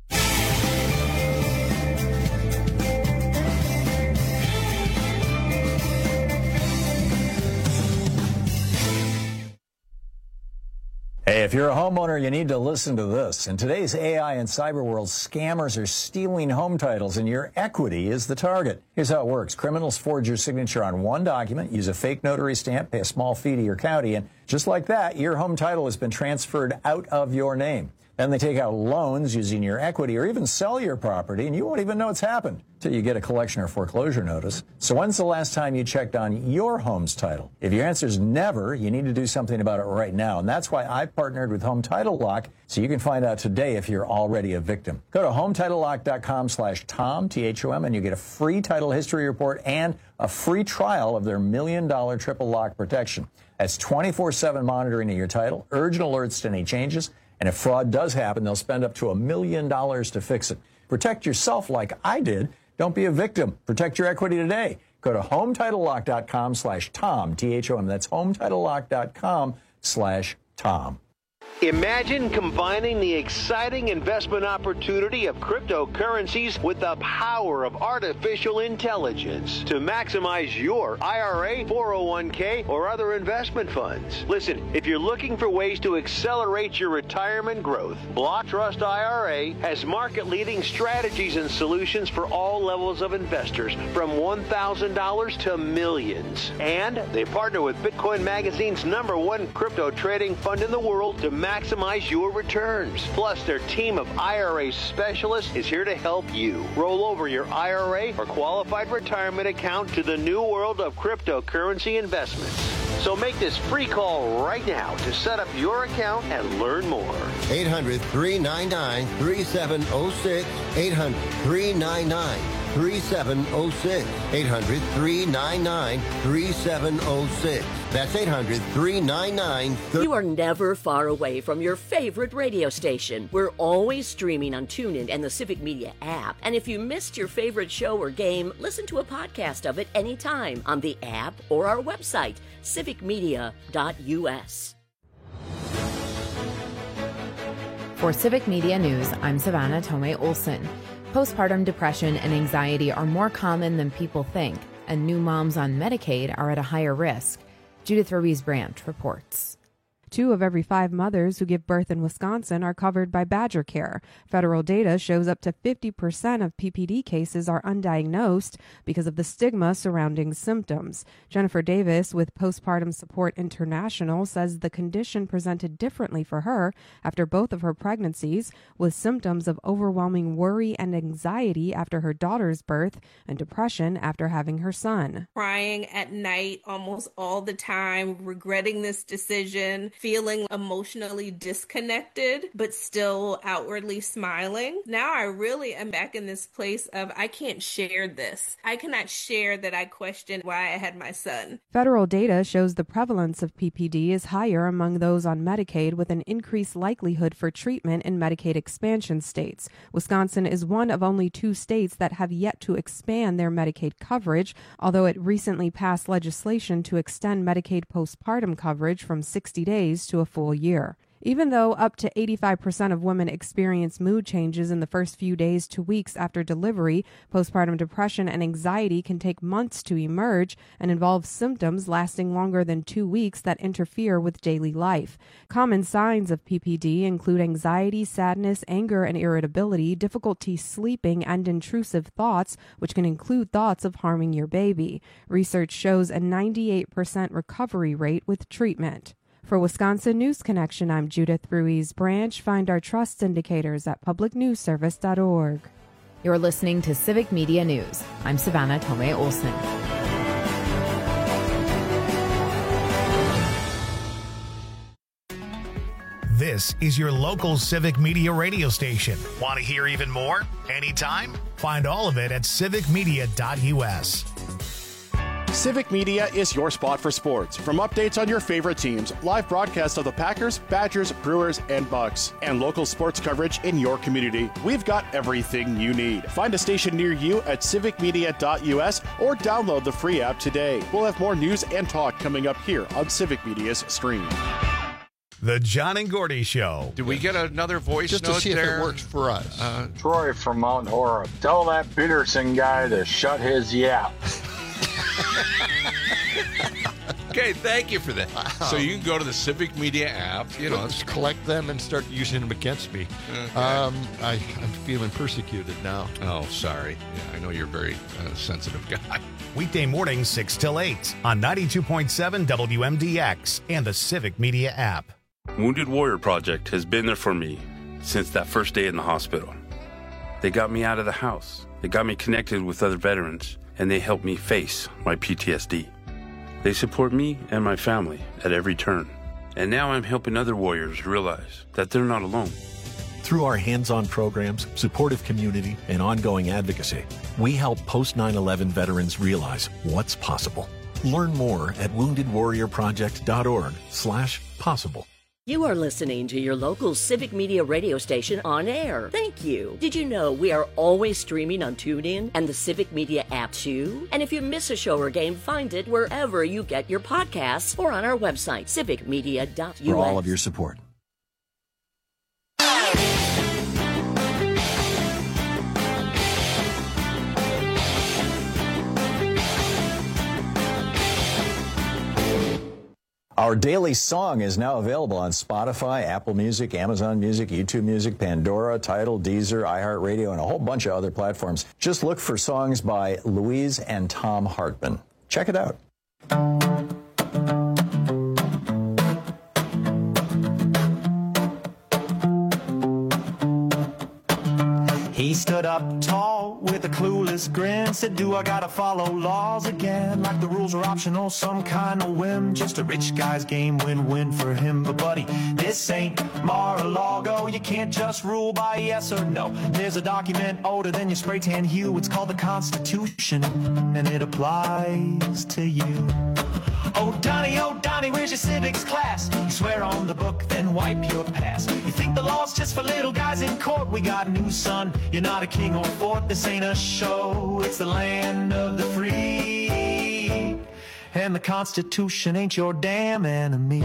[SPEAKER 14] Hey, if you're a homeowner, you need to listen to this. In today's A I and cyber world, scammers are stealing home titles, and your equity is the target. Here's how it works. Criminals forge your signature on one document, use a fake notary stamp, pay a small fee to your county, and just like that, your home title has been transferred out of your name. Then they take out loans using your equity or even sell your property, and you won't even know it's happened until you get a collection or foreclosure notice. So when's the last time you checked on your home's title? If your answer is never, you need to do something about it right now. And that's why I partnered with Home Title Lock, so you can find out today if you're already a victim. Go to home title lock dot com slash Tom, T H O M, and you get a free title history report and a free trial of their million dollar triple lock protection. That's twenty-four seven monitoring of your title, urgent alerts to any changes, and if fraud does happen, they'll spend up to a million dollars to fix it. Protect yourself like I did. Don't be a victim. Protect your equity today. Go to home title lock dot com slash Tom, T H O M. That's home title lock dot com slash Tom.
[SPEAKER 3] Imagine combining the exciting investment opportunity of cryptocurrencies with the power of artificial intelligence to maximize your I R A, four oh one k, or other investment funds. Listen, if you're looking for ways to accelerate your retirement growth, Block Trust I R A has market-leading strategies and solutions for all levels of investors, from one thousand dollars to millions. And they partner with Bitcoin Magazine's number one crypto trading fund in the world to maximize your returns. Plus, their team of I R A specialists is here to help you roll over your I R A or qualified retirement account to the new world of cryptocurrency investments. So make this free call right now to set up your account and learn more.
[SPEAKER 4] eight hundred, three nine nine, three seven zero six. eight hundred, three nine nine, three seven zero six. eight hundred, three nine nine, three seven zero six. That's eight hundred, three nine nine, three seven zero six.
[SPEAKER 12] You are never far away from your favorite radio station. We're always streaming on TuneIn and the Civic Media app. And if you missed your favorite show or game, listen to a podcast of it anytime on the app or our website, civic media dot u s.
[SPEAKER 23] For Civic Media News, I'm Savannah Tomei Olson. Postpartum depression and anxiety are more common than people think, and new moms on Medicaid are at a higher risk. Judith Ruiz-Branch reports.
[SPEAKER 24] Two of every five mothers who give birth in Wisconsin are covered by Badger Care. Federal data shows up to fifty percent of P P D cases are undiagnosed because of the stigma surrounding symptoms. Jennifer Davis with Postpartum Support International says the condition presented differently for her after both of her pregnancies, with symptoms of overwhelming worry and anxiety after her daughter's birth and depression after having her son.
[SPEAKER 25] Crying at night almost all the time, regretting this decision, feeling emotionally disconnected, but still outwardly smiling. Now I really am back in this place of I can't share this. I cannot share that I questioned why I had my son.
[SPEAKER 24] Federal data shows the prevalence of P P D is higher among those on Medicaid, with an increased likelihood for treatment in Medicaid expansion states. Wisconsin is one of only two states that have yet to expand their Medicaid coverage, although it recently passed legislation to extend Medicaid postpartum coverage from sixty days to a full year. Even though up to eighty-five percent of women experience mood changes in the first few days to weeks after delivery, postpartum depression and anxiety can take months to emerge and involve symptoms lasting longer than two weeks that interfere with daily life. Common signs of P P D include anxiety, sadness, anger and irritability, difficulty sleeping, and intrusive thoughts, which can include thoughts of harming your baby. Research shows a ninety-eight percent recovery rate with treatment. For Wisconsin News Connection, I'm Judith Ruiz-Branch. Find our trust indicators at public news service dot org.
[SPEAKER 23] You're listening to Civic Media News. I'm Savannah Tomei Olson.
[SPEAKER 2] This is your local Civic Media radio station. Want to hear even more? Anytime? Find all of it at civic media dot u s.
[SPEAKER 1] Civic Media is your spot for sports. From updates on your favorite teams, live broadcasts of the Packers, Badgers, Brewers, and Bucks, and local sports coverage in your community, we've got everything you need. Find a station near you at civic media dot u s or download the free app today. We'll have more news and talk coming up here on Civic Media's stream.
[SPEAKER 2] The John and Gordy Show.
[SPEAKER 26] Did we get another voice
[SPEAKER 27] Just
[SPEAKER 26] note
[SPEAKER 27] to see
[SPEAKER 26] there?
[SPEAKER 27] if it works for us.
[SPEAKER 26] Uh,
[SPEAKER 28] Troy from Mount Horeb. Tell that Peterson guy to shut his yap.
[SPEAKER 26] Okay, thank you for that. Wow. So you can go to the Civic Media app. You know,
[SPEAKER 27] just collect them and start using them against me. Okay. Um, I, I'm feeling persecuted now.
[SPEAKER 26] Oh, sorry. Yeah, I know you're a very uh, sensitive guy.
[SPEAKER 2] Weekday mornings six till eight on ninety-two point seven W M D X and the Civic Media app.
[SPEAKER 29] Wounded Warrior Project has been there for me since that first day in the hospital. They got me out of the house. They got me connected with other veterans, and they helped me face my P T S D. They support me and my family at every turn. And now I'm helping other warriors realize that they're not alone.
[SPEAKER 30] Through our hands-on programs, supportive community, and ongoing advocacy, we help post nine eleven veterans realize what's possible. Learn more at wounded warrior project dot org slash possible.
[SPEAKER 12] You are listening to your local Civic Media radio station on air. Thank you. Did you know we are always streaming on TuneIn and the Civic Media app too? And if you miss a show or game, find it wherever you get your podcasts or on our website, civic media dot u s.
[SPEAKER 30] For all of your support.
[SPEAKER 14] Our daily song is now available on Spotify, Apple Music, Amazon Music, YouTube Music, Pandora, Tidal, Deezer, iHeartRadio, and a whole bunch of other platforms. Just look for songs by Louise and Tom Hartman. Check it out.
[SPEAKER 6] He stood up tall with a clueless grin, said, do I gotta follow laws again? Like the rules are optional, some kind of whim. Just a rich guy's game, win-win for him. But buddy, this ain't Mar-a-Lago. You can't just rule by yes or no. There's a document older than your spray tan hue. It's called the Constitution, and it applies to you. Oh, Donnie, oh, Donnie, where's your civics class? You swear on the book, then wipe your past. You think the law's just for little guys in court? We got news, son. You're not a king or fort. This ain't a show. It's the land of the free. And the Constitution ain't your damn enemy.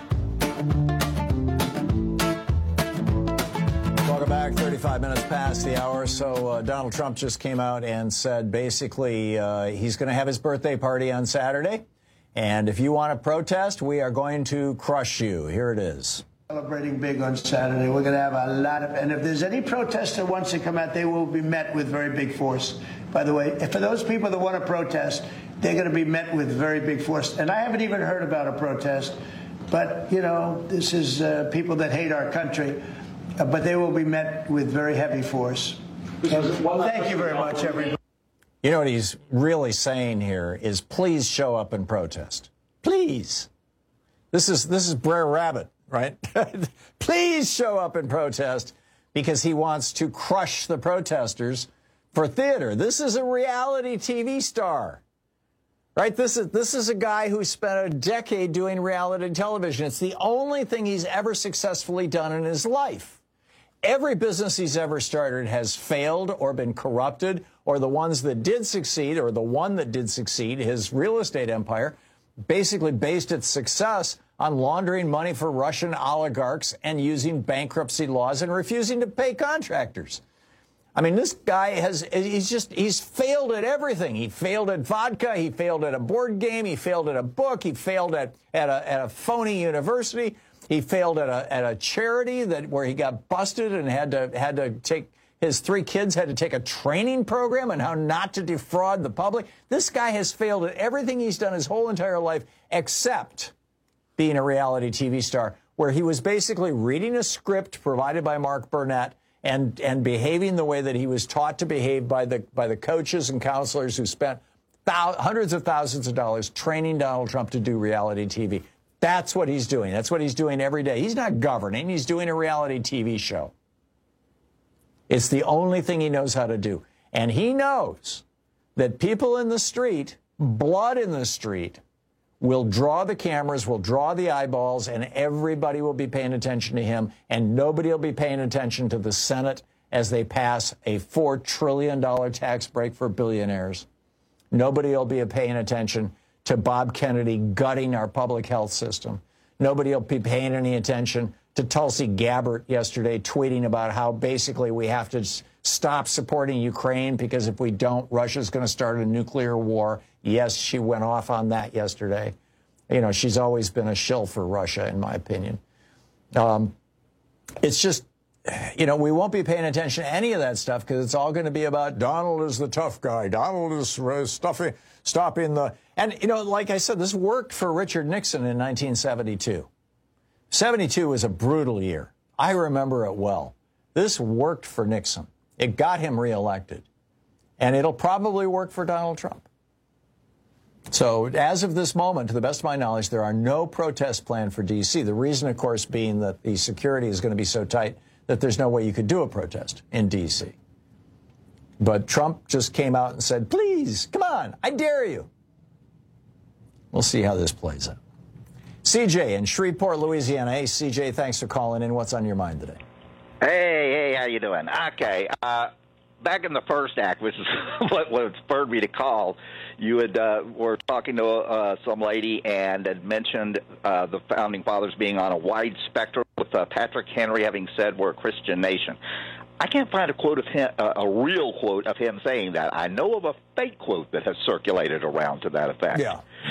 [SPEAKER 14] Welcome back. thirty-five minutes past the hour. So uh, Donald Trump just came out and said basically uh, he's going to have his birthday party on Saturday. And if you want to protest, we are going to crush you. Here it is.
[SPEAKER 7] Celebrating big on Saturday. We're going to have a lot of, and if there's any protest that wants to come out, they will be met with very big force. By the way, for those people that want to protest, they're going to be met with very big force. And I haven't even heard about a protest, but, you know, this is uh, people that hate our country, uh, but they will be met with very heavy force. And thank you very much, everybody.
[SPEAKER 14] You know what he's really saying here is please show up and protest. Please. This is this is Brer Rabbit, right? Please show up and protest because he wants to crush the protesters for theater. This is a reality T V star, right? This is this is a guy who spent a decade doing reality television. It's the only thing he's ever successfully done in his life. Every business he's ever started has failed or been corrupted, or the ones that did succeed, or the one that did succeed, his real estate empire, basically based its success on laundering money for Russian oligarchs and using bankruptcy laws and refusing to pay contractors. I mean, this guy has, he's just, he's failed at everything. He failed at vodka. He failed at a board game. He failed at a book. He failed at, at, a, at a phony university. He failed at a, at a charity that where he got busted and had to, had to take, his three kids had to take a training program on how not to defraud the public. This guy has failed at everything he's done his whole entire life except being a reality T V star, where he was basically reading a script provided by Mark Burnett and and behaving the way that he was taught to behave by the by the coaches and counselors who spent thou- hundreds of thousands of dollars training Donald Trump to do reality T V. That's what he's doing. That's what he's doing every day. He's not governing. He's doing a reality T V show. It's the only thing he knows how to do. And he knows that people in the street, blood in the street, will draw the cameras, will draw the eyeballs, and everybody will be paying attention to him, and nobody will be paying attention to the Senate as they pass a four trillion dollars tax break for billionaires. Nobody will be paying attention to Bob Kennedy gutting our public health system. Nobody will be paying any attention to Tulsi Gabbard yesterday tweeting about how basically we have to stop supporting Ukraine because if we don't, Russia's going to start a nuclear war. Yes, she went off on that yesterday. You know, she's always been a shill for Russia, in my opinion. Um, it's just, you know, we won't be paying attention to any of that stuff because it's all going to be about Donald is the tough guy. Donald is uh, stuffing, stopping the... And, you know, like I said, this worked for Richard Nixon in nineteen seventy-two. seventy-two was a brutal year. I remember it well. This worked for Nixon. It got him reelected. And it'll probably work for Donald Trump. So as of this moment, to the best of my knowledge, there are no protests planned for D C. The reason, of course, being that the security is going to be so tight that there's no way you could do a protest in D C. But Trump just came out and said, please, come on, I dare you. We'll see how this plays out. C J in Shreveport, Louisiana. Hey, C J, thanks for calling in. What's on your mind today?
[SPEAKER 8] Hey, hey, how you doing? Okay, uh, back in the first act, which is what, what spurred me to call, you had uh, were talking to uh, some lady and had mentioned uh, the Founding Fathers being on a wide spectrum, with uh, Patrick Henry having said we're a Christian nation. I can't find a quote of him, uh, a real quote of him saying that. I know of a fake quote that has circulated around to that effect.
[SPEAKER 14] Yeah.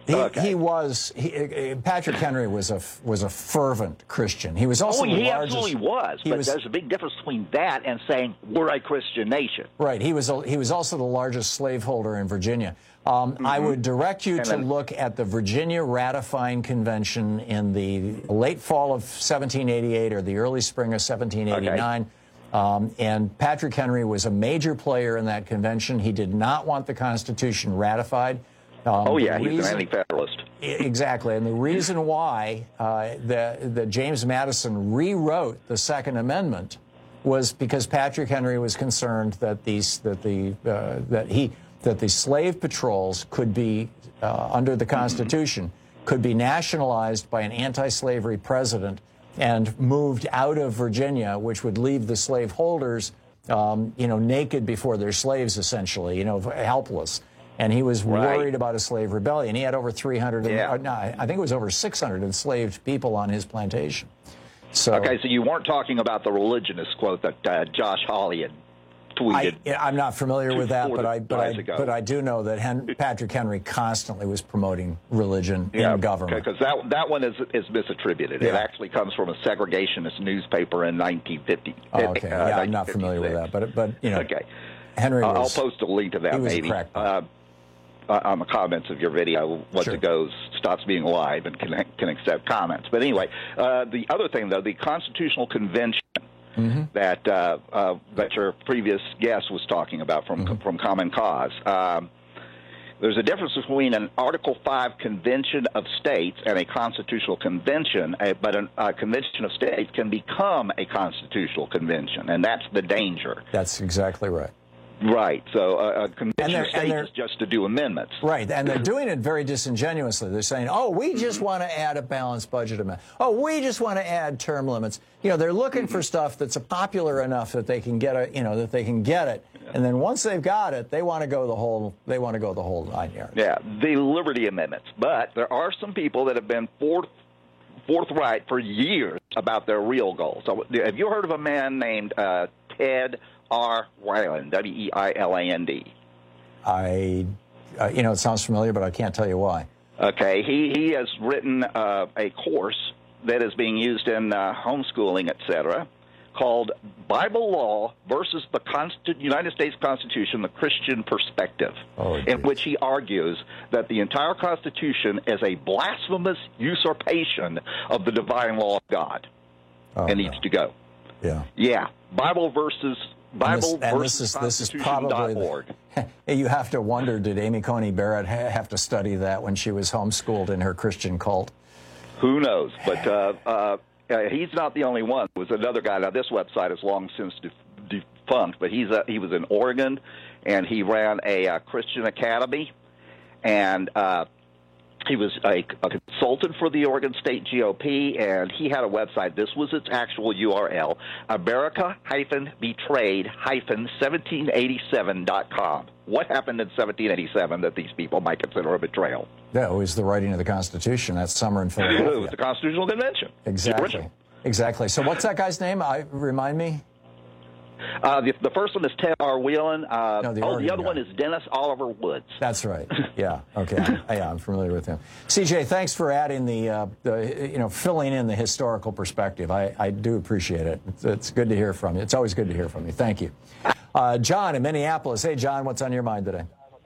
[SPEAKER 14] He,
[SPEAKER 8] okay.
[SPEAKER 14] he was he, Patrick Henry was a was a fervent Christian. He was also
[SPEAKER 8] oh,
[SPEAKER 14] the
[SPEAKER 8] he
[SPEAKER 14] largest.
[SPEAKER 8] absolutely was.
[SPEAKER 14] He
[SPEAKER 8] but
[SPEAKER 14] was,
[SPEAKER 8] there's a big difference between that and saying we're a Christian nation.
[SPEAKER 14] Right. He was a, he was also the largest slaveholder in Virginia. Um, mm-hmm. I would direct you and to then, look at the Virginia Ratifying Convention in the late fall of seventeen eighty-eight or the early spring of seventeen eighty-nine. Okay. Um, and Patrick Henry was a major player in that convention. He did not want the Constitution ratified. Um,
[SPEAKER 8] oh, yeah,
[SPEAKER 14] reason,
[SPEAKER 8] he's an anti-federalist.
[SPEAKER 14] Exactly. And the reason why uh, that the James Madison rewrote the Second Amendment was because Patrick Henry was concerned that these that the uh, that he that the slave patrols could be uh, under the Constitution could be nationalized by an anti-slavery president and moved out of Virginia, which would leave the slaveholders, um, you know, naked before their slaves, essentially, you know, helpless. And he was
[SPEAKER 8] right.
[SPEAKER 14] worried about a slave rebellion. He had over three hundred, yeah. and, uh, no, I think it was over six hundred enslaved people on his plantation. So,
[SPEAKER 8] okay, so you weren't talking about the religionist quote that uh, Josh Hawley had tweeted.
[SPEAKER 14] I, I'm not familiar with that, but I, but, I,
[SPEAKER 8] ago.
[SPEAKER 14] but I do know that Hen Patrick Henry constantly was promoting religion
[SPEAKER 8] yeah,
[SPEAKER 14] in government.
[SPEAKER 8] Because that, that one is, is misattributed.
[SPEAKER 14] Yeah.
[SPEAKER 8] It actually comes from a segregationist newspaper in nineteen fifty.
[SPEAKER 14] Oh, okay, uh, yeah, I'm not familiar with that, but, but you know,
[SPEAKER 8] okay.
[SPEAKER 14] Henry was,
[SPEAKER 8] I'll post a link to that,
[SPEAKER 14] he was
[SPEAKER 8] maybe.
[SPEAKER 14] A
[SPEAKER 8] uh, on the comments of your video, once
[SPEAKER 14] sure.
[SPEAKER 8] it goes, stops being live and can, can accept comments. But anyway, uh, the other thing, though, the Constitutional Convention mm-hmm. that uh, uh, that your previous guest was talking about from mm-hmm. from Common Cause. Um, there's a difference between an Article five Convention of States and a Constitutional Convention, uh, but a, a Convention of States can become a Constitutional Convention, and that's the danger.
[SPEAKER 14] That's exactly right.
[SPEAKER 8] Right. So uh, a convention of states is just to do amendments.
[SPEAKER 14] Right. And they're doing it very disingenuously. They're saying, oh, we just want to add a balanced budget amendment. Oh, we just want to add term limits. You know, they're looking for stuff that's popular enough that they can get a, you know, that they can get it. And then once they've got it, they want to go the whole, they want to go the whole nine yards.
[SPEAKER 8] Yeah, the Liberty Amendments. But there are some people that have been forth, forthright for years about their real goals. So have you heard of a man named uh, Ted R. Weiland, W E I L A N D?
[SPEAKER 14] I, uh, you know, it sounds familiar, but I can't tell you why.
[SPEAKER 8] Okay, he, he has written uh, a course that is being used in uh, homeschooling, et cetera, called Bible Law versus the Consti- United States Constitution, the Christian Perspective,
[SPEAKER 14] oh,
[SPEAKER 8] in which he argues that the entire Constitution is a blasphemous usurpation of the divine law of God
[SPEAKER 14] oh,
[SPEAKER 8] and needs
[SPEAKER 14] no.
[SPEAKER 8] to go.
[SPEAKER 14] Yeah.
[SPEAKER 8] Yeah, Bible versus Bible
[SPEAKER 14] and this, and
[SPEAKER 8] versus
[SPEAKER 14] this is, this is
[SPEAKER 8] Constitution
[SPEAKER 14] probably
[SPEAKER 8] dot org.
[SPEAKER 14] The, you have to wonder, did Amy Coney Barrett ha have to study that when she was homeschooled in her Christian cult?
[SPEAKER 8] Who knows? But uh, uh, he's not the only one. There was another guy. Now, this website is long since de defunct, but he's a, he was in Oregon, and he ran a uh, Christian academy, and uh, he was a, a consultant for the Oregon State G O P, and he had a website. This was its actual U R L, America Betrayed seventeen eighty-seven dot com. What happened in seventeen eighty-seven that these people might consider a betrayal?
[SPEAKER 14] Yeah, it was the writing of the Constitution. That summer in Philadelphia.
[SPEAKER 8] It was the Constitutional Convention.
[SPEAKER 14] Exactly. Exactly. So what's that guy's name? I Remind me.
[SPEAKER 8] Uh, the, the first one is Ted R. Whelan. Uh,
[SPEAKER 14] no, the
[SPEAKER 8] oh, the other
[SPEAKER 14] guy.
[SPEAKER 8] one is Dennis Oliver Woods.
[SPEAKER 14] That's right. Yeah. Okay. I, yeah, I'm familiar with him. C J, thanks for adding the, uh, the you know, filling in the historical perspective. I, I do appreciate it. It's, it's good to hear from you. It's always good to hear from you. Thank you. Uh, John in Minneapolis. Hey, John, what's on your mind today?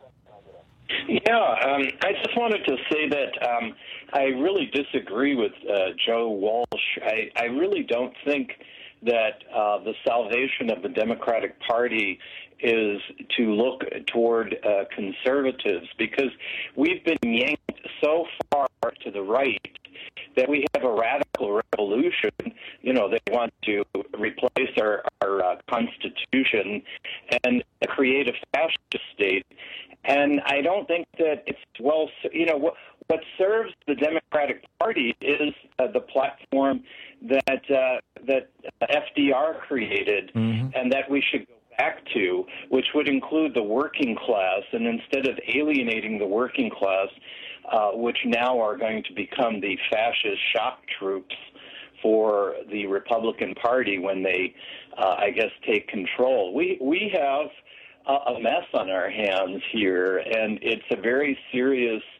[SPEAKER 9] Yeah, um, I just wanted to say that um, I really disagree with uh, Joe Walsh. I, I really don't think that uh, the salvation of the Democratic Party is to look toward uh, conservatives, because we've been yanked so far to the right that we have a radical revolution. You know, they want to replace our, our uh, Constitution and create a fascist state. And I don't think that it's well, you know, what, what serves the Democratic Party is uh, the platform that uh, that F D R created, mm-hmm. and that we should go back to, which would include the working class. And instead of alienating the working class, uh, which now are going to become the fascist shock troops for the Republican Party when they, uh, I guess, take control, we we have a mess on our hands here, and it's a very serious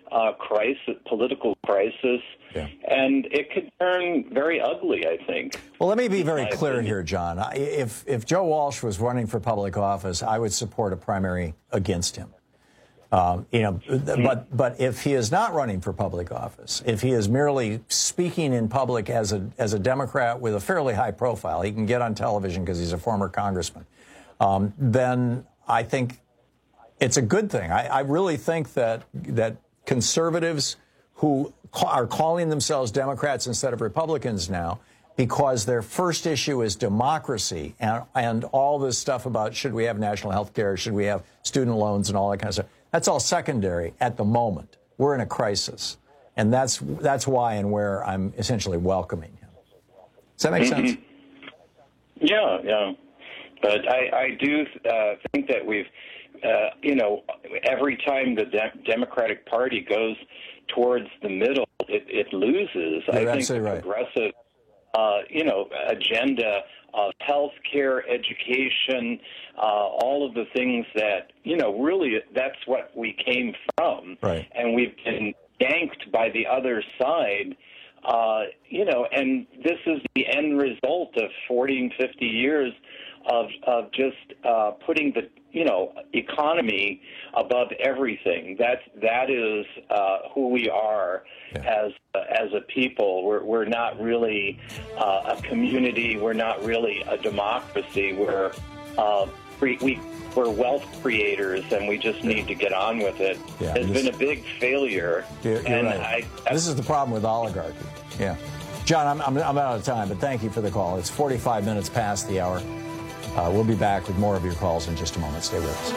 [SPEAKER 9] uh, crisis, political crisis,
[SPEAKER 14] yeah.
[SPEAKER 9] and it could turn very ugly, I think.
[SPEAKER 14] Well, let me be very clear here, John. If, if Joe Walsh was running for public office, I would support a primary against him. Um, you know, but but if he is not running for public office, if he is merely speaking in public as a as a Democrat with a fairly high profile, he can get on television because he's a former congressman, um, then I think it's a good thing. I, I really think that that conservatives who ca- are calling themselves Democrats instead of Republicans now, because their first issue is democracy and and all this stuff about should we have national health care, should we have student loans and all that kind of stuff. That's all secondary at the moment. We're in a crisis. And that's that's why and where I'm essentially welcoming him. Does that make
[SPEAKER 9] mm-hmm.
[SPEAKER 14] sense?
[SPEAKER 9] Yeah, yeah. But I, I do uh, think that we've, uh, you know, every time the de- Democratic Party goes towards the middle, it, it loses.
[SPEAKER 14] You're
[SPEAKER 9] I think
[SPEAKER 14] absolutely
[SPEAKER 9] the
[SPEAKER 14] right.
[SPEAKER 9] progressive, uh, you know, agenda of health care, education, uh, all of the things that, you know, really that's what we came from.
[SPEAKER 14] Right.
[SPEAKER 9] And we've been yanked by the other side, uh, you know, and this is the end result of forty, fifty years of, of just uh, putting the, you know, economy above everything. That, that is uh, who we are yeah. as uh, as a people. We're, we're not really uh, a community. We're not really a democracy. We're, uh, we, we, we're wealth creators, and we just need to get on with it.
[SPEAKER 14] Yeah,
[SPEAKER 9] it's
[SPEAKER 14] this,
[SPEAKER 9] been a big failure.
[SPEAKER 14] You're, you're
[SPEAKER 9] and
[SPEAKER 14] right.
[SPEAKER 9] I,
[SPEAKER 14] this is the problem with oligarchy. Yeah. John, I'm, I'm, I'm out of time, but thank you for the call. It's forty-five minutes past the hour. Uh, we'll be back with more of your calls in just a moment. Stay with us.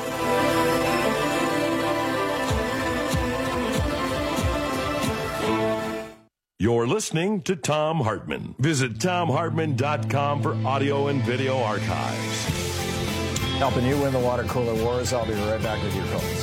[SPEAKER 13] You're listening to Thom Hartmann. Visit Thom Hartmann dot com for audio and video archives.
[SPEAKER 14] Helping you win the water cooler wars. I'll be right back with your calls.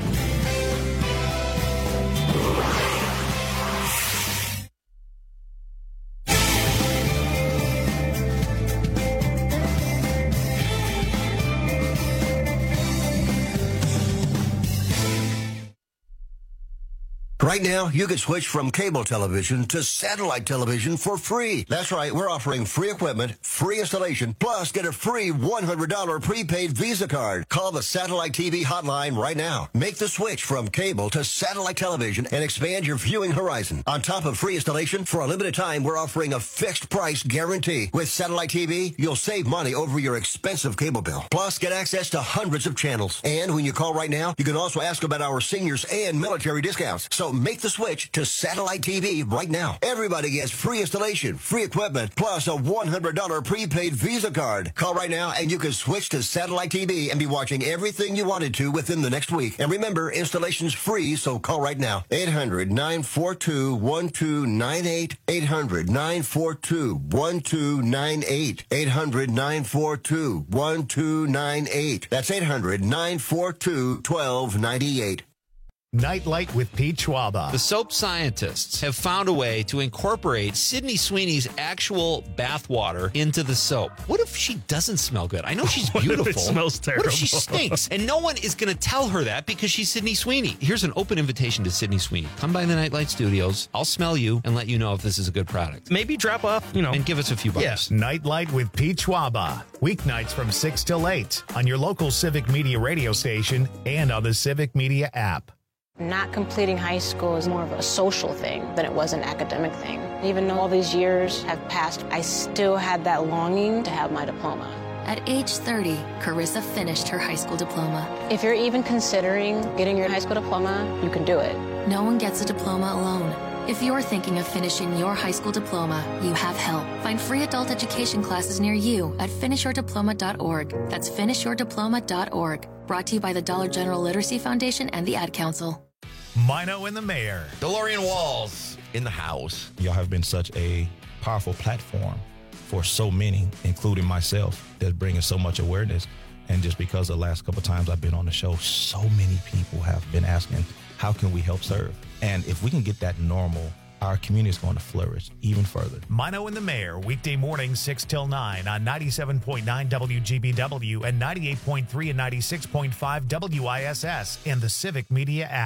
[SPEAKER 4] Right now, you can switch from cable television to satellite television for free. That's right, we're offering free equipment, free installation, plus get a free one hundred dollars prepaid Visa card. Call the Satellite T V hotline right now. Make the switch from cable to satellite television and expand your viewing horizon. On top of free installation, for a limited time, we're offering a fixed price guarantee. With Satellite T V, you'll save money over your expensive cable bill. Plus, get access to hundreds of channels. And when you call right now, you can also ask about our seniors and military discounts. So make the switch to Satellite T V right now. Everybody gets free installation, free equipment, plus a one hundred dollars prepaid Visa card. Call right now and you can switch to Satellite T V and be watching everything you wanted to within the next week. And remember, installation's free, so call right now. eight hundred, nine four two, one two nine eight. eight hundred, nine four two, one two nine eight. eight hundred, nine four two, one two nine eight. That's eight hundred, nine four two, one two nine eight.
[SPEAKER 2] Nightlight with Pete Schwaba.
[SPEAKER 5] The soap scientists have found a way to incorporate Sydney Sweeney's actual bath water into the soap. What if she doesn't smell good? I know she's beautiful.
[SPEAKER 10] What if it smells terrible?
[SPEAKER 5] What if she stinks? And no one is going to tell her that because she's Sydney Sweeney. Here's an open invitation to Sydney Sweeney. Come by the Nightlight Studios. I'll smell you and let you know if this is a good product.
[SPEAKER 10] Maybe drop off, you know.
[SPEAKER 5] And give us a few bucks.
[SPEAKER 2] Yes. Nightlight with Pete Schwaba. Weeknights from six till eight on your local Civic Media radio station and on the Civic Media app.
[SPEAKER 11] Not completing high school is more of a social thing than it was an academic thing. Even though all these years have passed, I still had that longing to have my diploma.
[SPEAKER 15] At age thirty, Carissa finished her high school diploma.
[SPEAKER 11] If you're even considering getting your high school diploma, you can do it.
[SPEAKER 15] No one gets a diploma alone. If you're thinking of finishing your high school diploma, you have help. Find free adult education classes near you at finish your diploma dot org. That's finish your diploma dot org. Brought to you by the Dollar General Literacy Foundation and the Ad Council.
[SPEAKER 2] Mino and the Mayor.
[SPEAKER 16] DeLorean Walls in the house. Y'all have been such a powerful platform for so many, including myself, that's bringing so much awareness. And just because the last couple of times I've been on the show, so many people have been asking, how can we help serve? And if we can get that normal, our community is going to flourish even further.
[SPEAKER 2] Mino and the Mayor, weekday mornings six till nine on ninety-seven point nine W G B W and ninety-eight point three and ninety-six point five W I S S and the Civic Media app.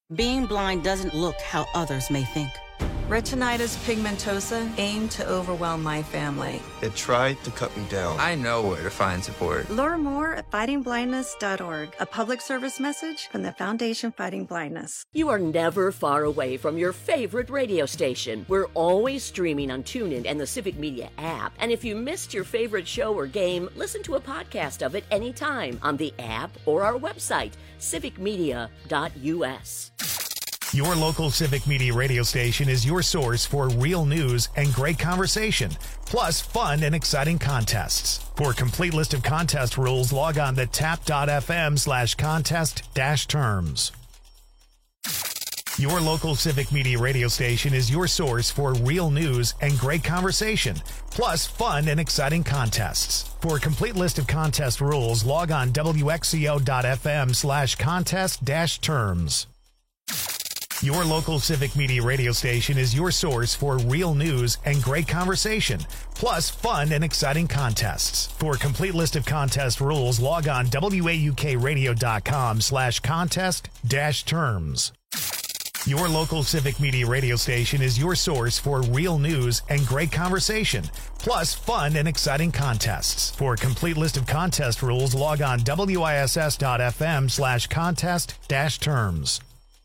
[SPEAKER 3] Being blind doesn't look how others may think.
[SPEAKER 10] Retinitis pigmentosa aimed to overwhelm my family.
[SPEAKER 17] It tried to cut me down. I know where to find support.
[SPEAKER 10] Learn more at fighting blindness dot org, a public service message from the Foundation Fighting Blindness.
[SPEAKER 12] You are never far away from your favorite radio station. We're always streaming on TuneIn and the Civic Media app. And if you missed your favorite show or game, listen to a podcast of it anytime on the app or our website, civic media dot u s.
[SPEAKER 2] Your local Civic Media radio station is your source for real news and great conversation, plus fun and exciting contests. For a complete list of contest rules, log on to tap.fm slash contest dash terms. Your local Civic Media radio station is your source for real news and great conversation, plus fun and exciting contests. For a complete list of contest rules, log on w x c o dot f m slash contest dash terms. Your local Civic Media radio station is your source for real news and great conversation, plus fun and exciting contests. For a complete list of contest rules, log on w a u k radio dot com slash contest dash terms. Your local Civic Media radio station is your source for real news and great conversation, plus fun and exciting contests. For a complete list of contest rules, log on w i s s dot f m slash contest dash terms.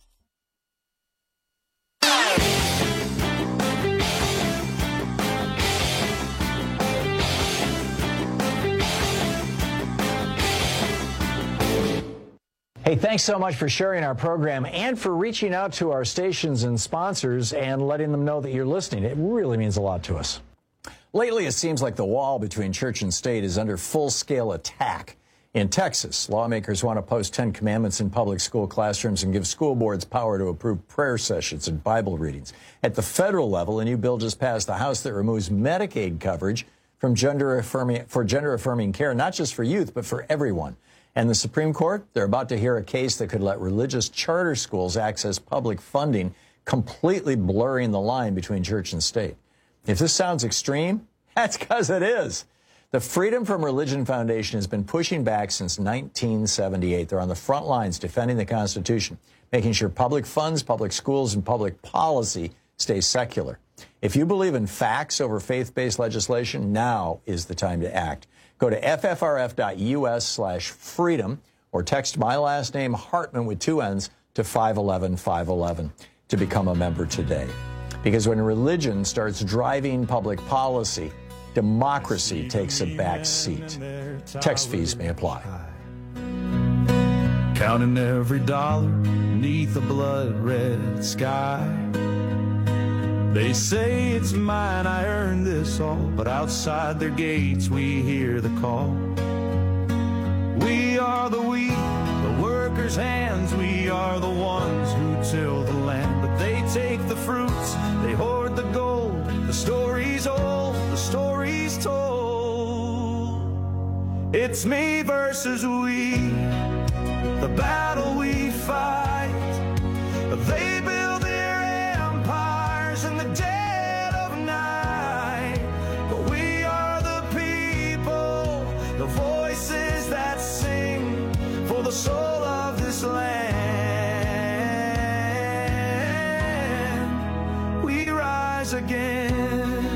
[SPEAKER 14] Hey, thanks so much for sharing our program and for reaching out to our stations and sponsors and letting them know that you're listening. It really means a lot to us. Lately, it seems like the wall between church and state is under full-scale attack. In Texas, lawmakers want to post Ten Commandments in public school classrooms and give school boards power to approve prayer sessions and Bible readings. At the federal level, a new bill just passed the House that removes Medicaid coverage from gender-affirming, for gender-affirming care, not just for youth, but for everyone. And the Supreme Court, they're about to hear a case that could let religious charter schools access public funding, completely blurring the line between church and state. If this sounds extreme, that's because it is. The Freedom from Religion Foundation has been pushing back since nineteen seventy-eight. They're on the front lines defending the Constitution, making sure public funds, public schools, and public policy stay secular. If you believe in facts over faith-based legislation, now is the time to act. Go to f f r f dot u s slash freedom or text my last name, Hartman, with two N's, to five one one, five one one to become a member today. Because when religion starts driving public policy, democracy takes a back seat. Text fees may apply.
[SPEAKER 6] Counting every dollar beneath the blood-red sky. They say it's mine, I earned this all, but outside their gates we hear the call. We are the wheat, the workers' hands, we are the ones who till the land. But they take the fruits, they hoard the gold, the story's old, the story's told. It's me versus we, the battle we fight. They build their empires in the dead of night, but we are the people, the voices that sing for the soul of this land. We rise again.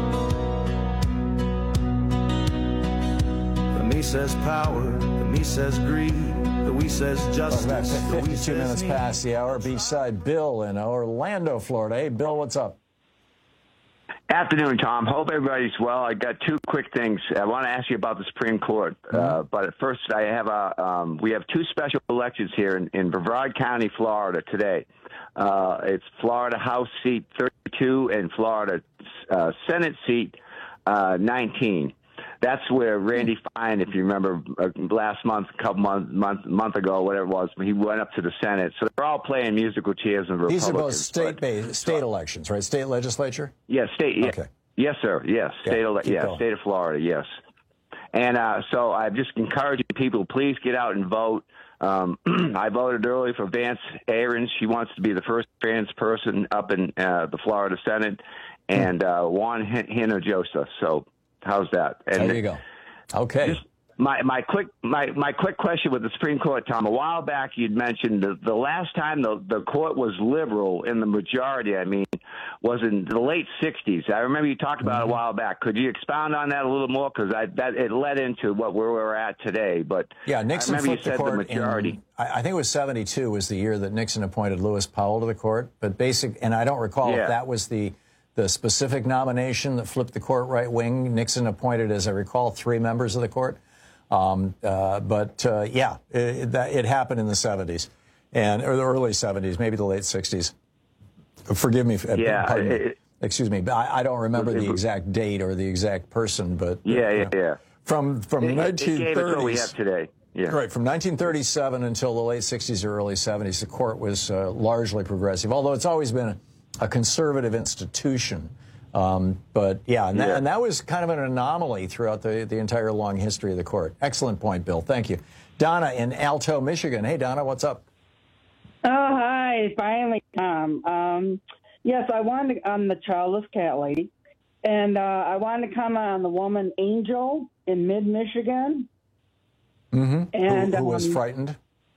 [SPEAKER 6] The me says power, the me says greed, the we says justice.
[SPEAKER 14] fifty-two minutes past the hour. Beachside Bill in Orlando, Florida. Hey, Bill, what's up?
[SPEAKER 18] Afternoon, Tom. Hope everybody's well. I got two quick things. I want to ask you about the Supreme Court. Mm-hmm. Uh, but first, I have a um, we have two special elections here in, in Brevard County, Florida, today. Uh, it's Florida House seat thirty-two and Florida uh, Senate seat uh, nineteen. That's where Randy Fine, if you remember, uh, last month, a couple months, month, month ago, whatever it was, he went up to the Senate. So they're all playing musical chairs and Republicans.
[SPEAKER 14] These are both state-based, state elections, right? State legislature?
[SPEAKER 18] Yes, state. Yeah.
[SPEAKER 14] Okay.
[SPEAKER 18] Yes, sir. Yes,
[SPEAKER 14] Okay.
[SPEAKER 18] state. Ele-
[SPEAKER 14] Keep
[SPEAKER 18] yeah,
[SPEAKER 14] going.
[SPEAKER 18] state of Florida. Yes. And uh, so I'm just encouraging people, please get out and vote. Um, I voted early for Vance Aarons. She wants to be the first trans person up in uh, the Florida Senate, and uh, Juan Hinojosa. So how's that? And
[SPEAKER 14] there you go. Okay.
[SPEAKER 18] Just, My my quick my, my quick question with the Supreme Court, Tom. A while back, you'd mentioned the, the last time the the court was liberal in the majority. I mean, was in the late sixties. I remember you talked about it a while back. Could you expound on that a little more? Because that it led into what where we're at today. But
[SPEAKER 14] yeah, Nixon
[SPEAKER 18] I remember
[SPEAKER 14] flipped
[SPEAKER 18] you said
[SPEAKER 14] the court.
[SPEAKER 18] The majority.
[SPEAKER 14] In, I, I think it was seventy-two was the year that Nixon appointed Lewis Powell to the court. But basic, and I don't recall
[SPEAKER 18] yeah.
[SPEAKER 14] if that was the the specific nomination that flipped the court right wing. Nixon appointed, as I recall, three members of the court. Um, uh, but, uh, yeah, it, that, it happened in the seventies and or the early seventies, maybe the late sixties. Forgive me.
[SPEAKER 18] Yeah.
[SPEAKER 14] Pardon
[SPEAKER 18] It,
[SPEAKER 14] me. Excuse me. I, I don't remember it, the exact date or the exact person, but.
[SPEAKER 18] Yeah, yeah,
[SPEAKER 14] uh,
[SPEAKER 18] yeah.
[SPEAKER 14] From, from
[SPEAKER 18] it,
[SPEAKER 14] nineteen thirties.
[SPEAKER 18] It gave us what we have today. Yeah.
[SPEAKER 14] Right. From nineteen thirty-seven until the late sixties or early seventies, the court was uh, largely progressive, although it's always been a, a conservative institution. Um, but, yeah and, that,
[SPEAKER 18] yeah,
[SPEAKER 14] and that was kind of an anomaly throughout the, the entire long history of the court. Excellent point, Bill. Thank you. Donna in Alto, Michigan. Hey, Donna, what's up?
[SPEAKER 1] Oh, hi. Finally, Tom. Um, yes, I wanted to, I'm the childless cat lady, and uh, I wanted to comment on the woman Angel in mid-Michigan.
[SPEAKER 14] Mm-hmm.
[SPEAKER 1] And,
[SPEAKER 14] who, who was
[SPEAKER 1] um,
[SPEAKER 14] frightened?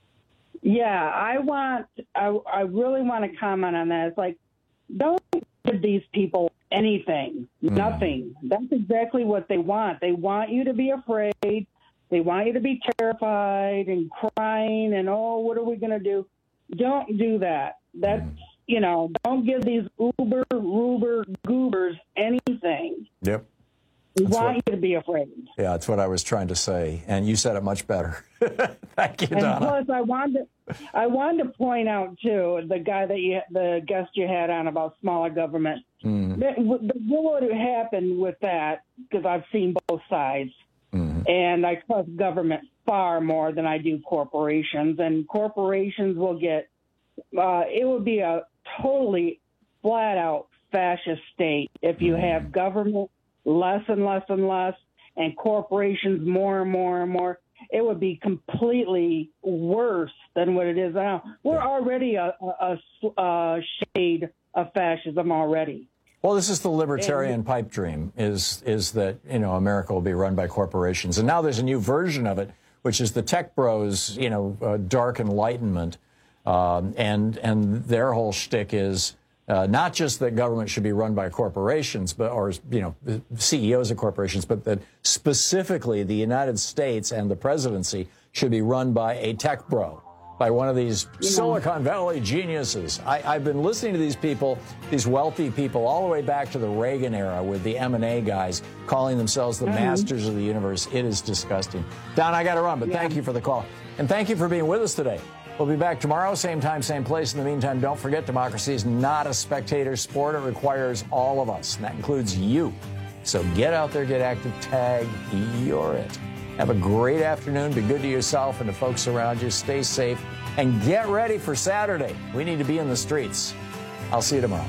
[SPEAKER 1] Yeah, I want, I, I really want to comment on that. It's like, don't give these people anything, mm. nothing. That's exactly what they want. They want you to be afraid. They want you to be terrified and crying and, oh, what are we going to do? Don't do that. That's, mm. you know, don't give these uber, ruber, goobers anything.
[SPEAKER 14] Yep.
[SPEAKER 1] We
[SPEAKER 14] That's
[SPEAKER 1] want
[SPEAKER 14] what,
[SPEAKER 1] you to be afraid.
[SPEAKER 14] Yeah, that's what I was trying to say, and you said it much better. Thank you,
[SPEAKER 1] and
[SPEAKER 14] Donna.
[SPEAKER 1] plus, I wanted to, I wanted to point out too the guy that you, the guest you had on about smaller government.
[SPEAKER 14] Mm.
[SPEAKER 1] That, the, what happened with that? Because I've seen both sides,
[SPEAKER 14] mm.
[SPEAKER 1] and I trust government far more than I do corporations. And corporations will get. Uh, it would be a totally flat out fascist state if you mm. have government less and less and less, and corporations more and more and more. It would be completely worse than what it is now. We're already a, a, a shade of fascism already.
[SPEAKER 14] Well, this is the libertarian
[SPEAKER 1] and,
[SPEAKER 14] pipe dream, is is that, you know, America will be run by corporations. And now there's a new version of it, which is the tech bros, you know, uh, dark enlightenment. Um, and, and their whole shtick is, Uh, not just that government should be run by corporations, but or you know C E Os of corporations, but that specifically the United States and the presidency should be run by a tech bro, by one of these yeah. Silicon Valley geniuses. I, I've been listening to these people, these wealthy people, all the way back to the Reagan era with the M and A guys calling themselves the mm-hmm. masters of the universe. It is disgusting. Don, I got to run, but yeah. thank you for the call. And thank you for being with us today. We'll be back tomorrow, same time, same place. In the meantime, don't forget, democracy is not a spectator sport. It requires all of us, and that includes you. So get out there, get active, tag, you're it. Have a great afternoon. Be good to yourself and to folks around you. Stay safe, and get ready for Saturday. We need to be in the streets. I'll see you tomorrow.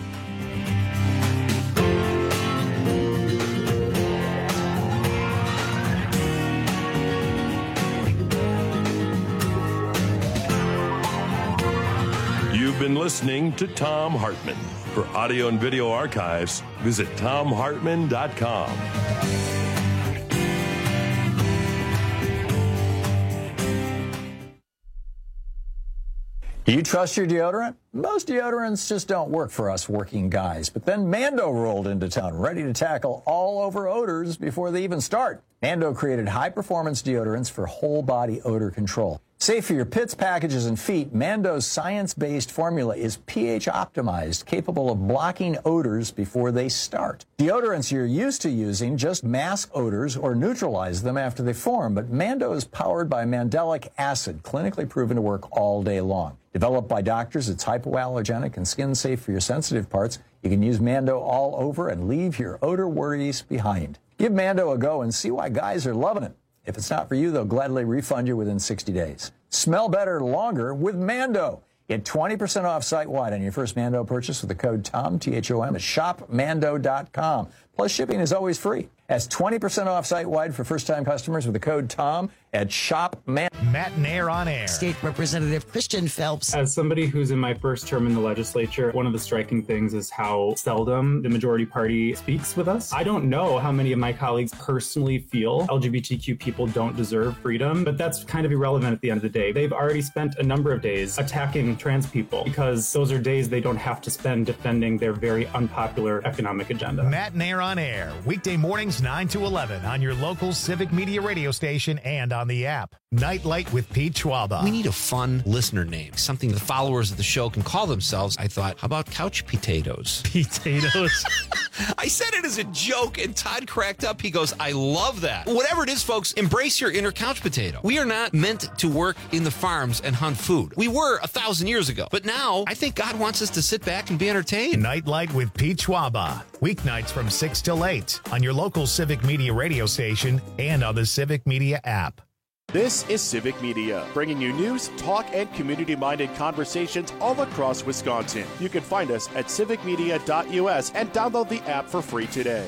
[SPEAKER 13] You've been listening to Thom Hartmann. For audio and video archives, visit thom hartmann dot com.
[SPEAKER 14] Do you trust your deodorant? Most deodorants just don't work for us working guys. But then Mando rolled into town, ready to tackle all over odors before they even start. Mando created high-performance deodorants for whole-body odor control. Safe for your pits, packages, and feet, Mando's science-based formula is pH-optimized, capable of blocking odors before they start. Deodorants you're used to using just mask odors or neutralize them after they form, but Mando is powered by mandelic acid, clinically proven to work all day long. Developed by doctors, it's hypoallergenic and skin-safe for your sensitive parts. You can use Mando all over and leave your odor worries behind. Give Mando a go and see why guys are loving it. If it's not for you, they'll gladly refund you within sixty days. Smell better longer with Mando. Get twenty percent off site-wide on your first Mando purchase with the code TOM, T H O M, at shop mando dot com. Plus, shipping is always free. That's twenty percent off site-wide for first-time customers with the code TOM at Shop Man.
[SPEAKER 2] Matt Nair on air.
[SPEAKER 19] State Representative Christian Phelps.
[SPEAKER 20] As somebody who's in my first term in the legislature, one of the striking things is how seldom the majority party speaks with us. I don't know how many of my colleagues personally feel L G B T Q people don't deserve freedom, but that's kind of irrelevant at the end of the day. They've already spent a number of days attacking trans people because those are days they don't have to spend defending their very unpopular economic agenda.
[SPEAKER 2] Matt Nair on air, weekday mornings nine to eleven on your local Civic Media radio station and on the app. Nightlight with Pete Schwaba.
[SPEAKER 5] We need a fun listener name, something the followers of the show can call themselves. I thought, how about couch potatoes?
[SPEAKER 21] Potatoes.
[SPEAKER 5] I said it as a joke, and Todd cracked up. He goes, I love that. Whatever it is, folks, embrace your inner couch potato. We are not meant to work in the farms and hunt food. We were a thousand years ago. But now, I think God wants us to sit back and be entertained.
[SPEAKER 2] Nightlight with Pete Schwaba. Weeknights from six till eight on your local Civic Media radio station and on the Civic Media app.
[SPEAKER 22] This is Civic Media, bringing you news, talk, and community-minded conversations all across Wisconsin. You can find us at civic media dot U S and download the app for free today.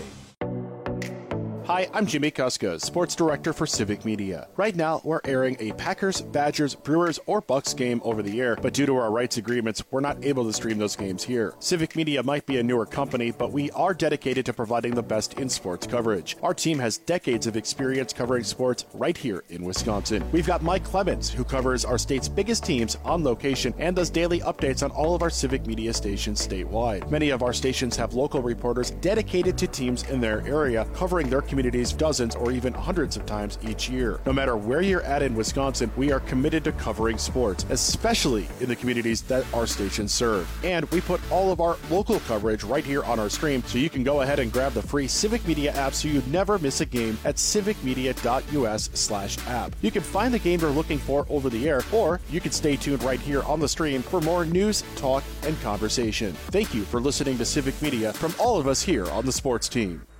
[SPEAKER 22] Hi, I'm Jimmy Kuska, Sports Director for Civic Media. Right now, we're airing a Packers, Badgers, Brewers, or Bucks game over the air, but due to our rights agreements, we're not able to stream those games here. Civic Media might be a newer company, but we are dedicated to providing the best in sports coverage. Our team has decades of experience covering sports right here in Wisconsin. We've got Mike Clemens, who covers our state's biggest teams on location and does daily updates on all of our Civic Media stations statewide. Many of our stations have local reporters dedicated to teams in their area, covering their communities dozens or even hundreds of times each year. No matter where you're at in Wisconsin, we are committed to covering sports, especially in the communities that our stations serve. And we put all of our local coverage right here on our stream, so you can go ahead and grab the free Civic Media app so you never miss a game at civic media dot U S slash app. You can find the game you're looking for over the air, or you can stay tuned right here on the stream for more news, talk, and conversation. Thank you for listening to Civic Media from all of us here on the sports team.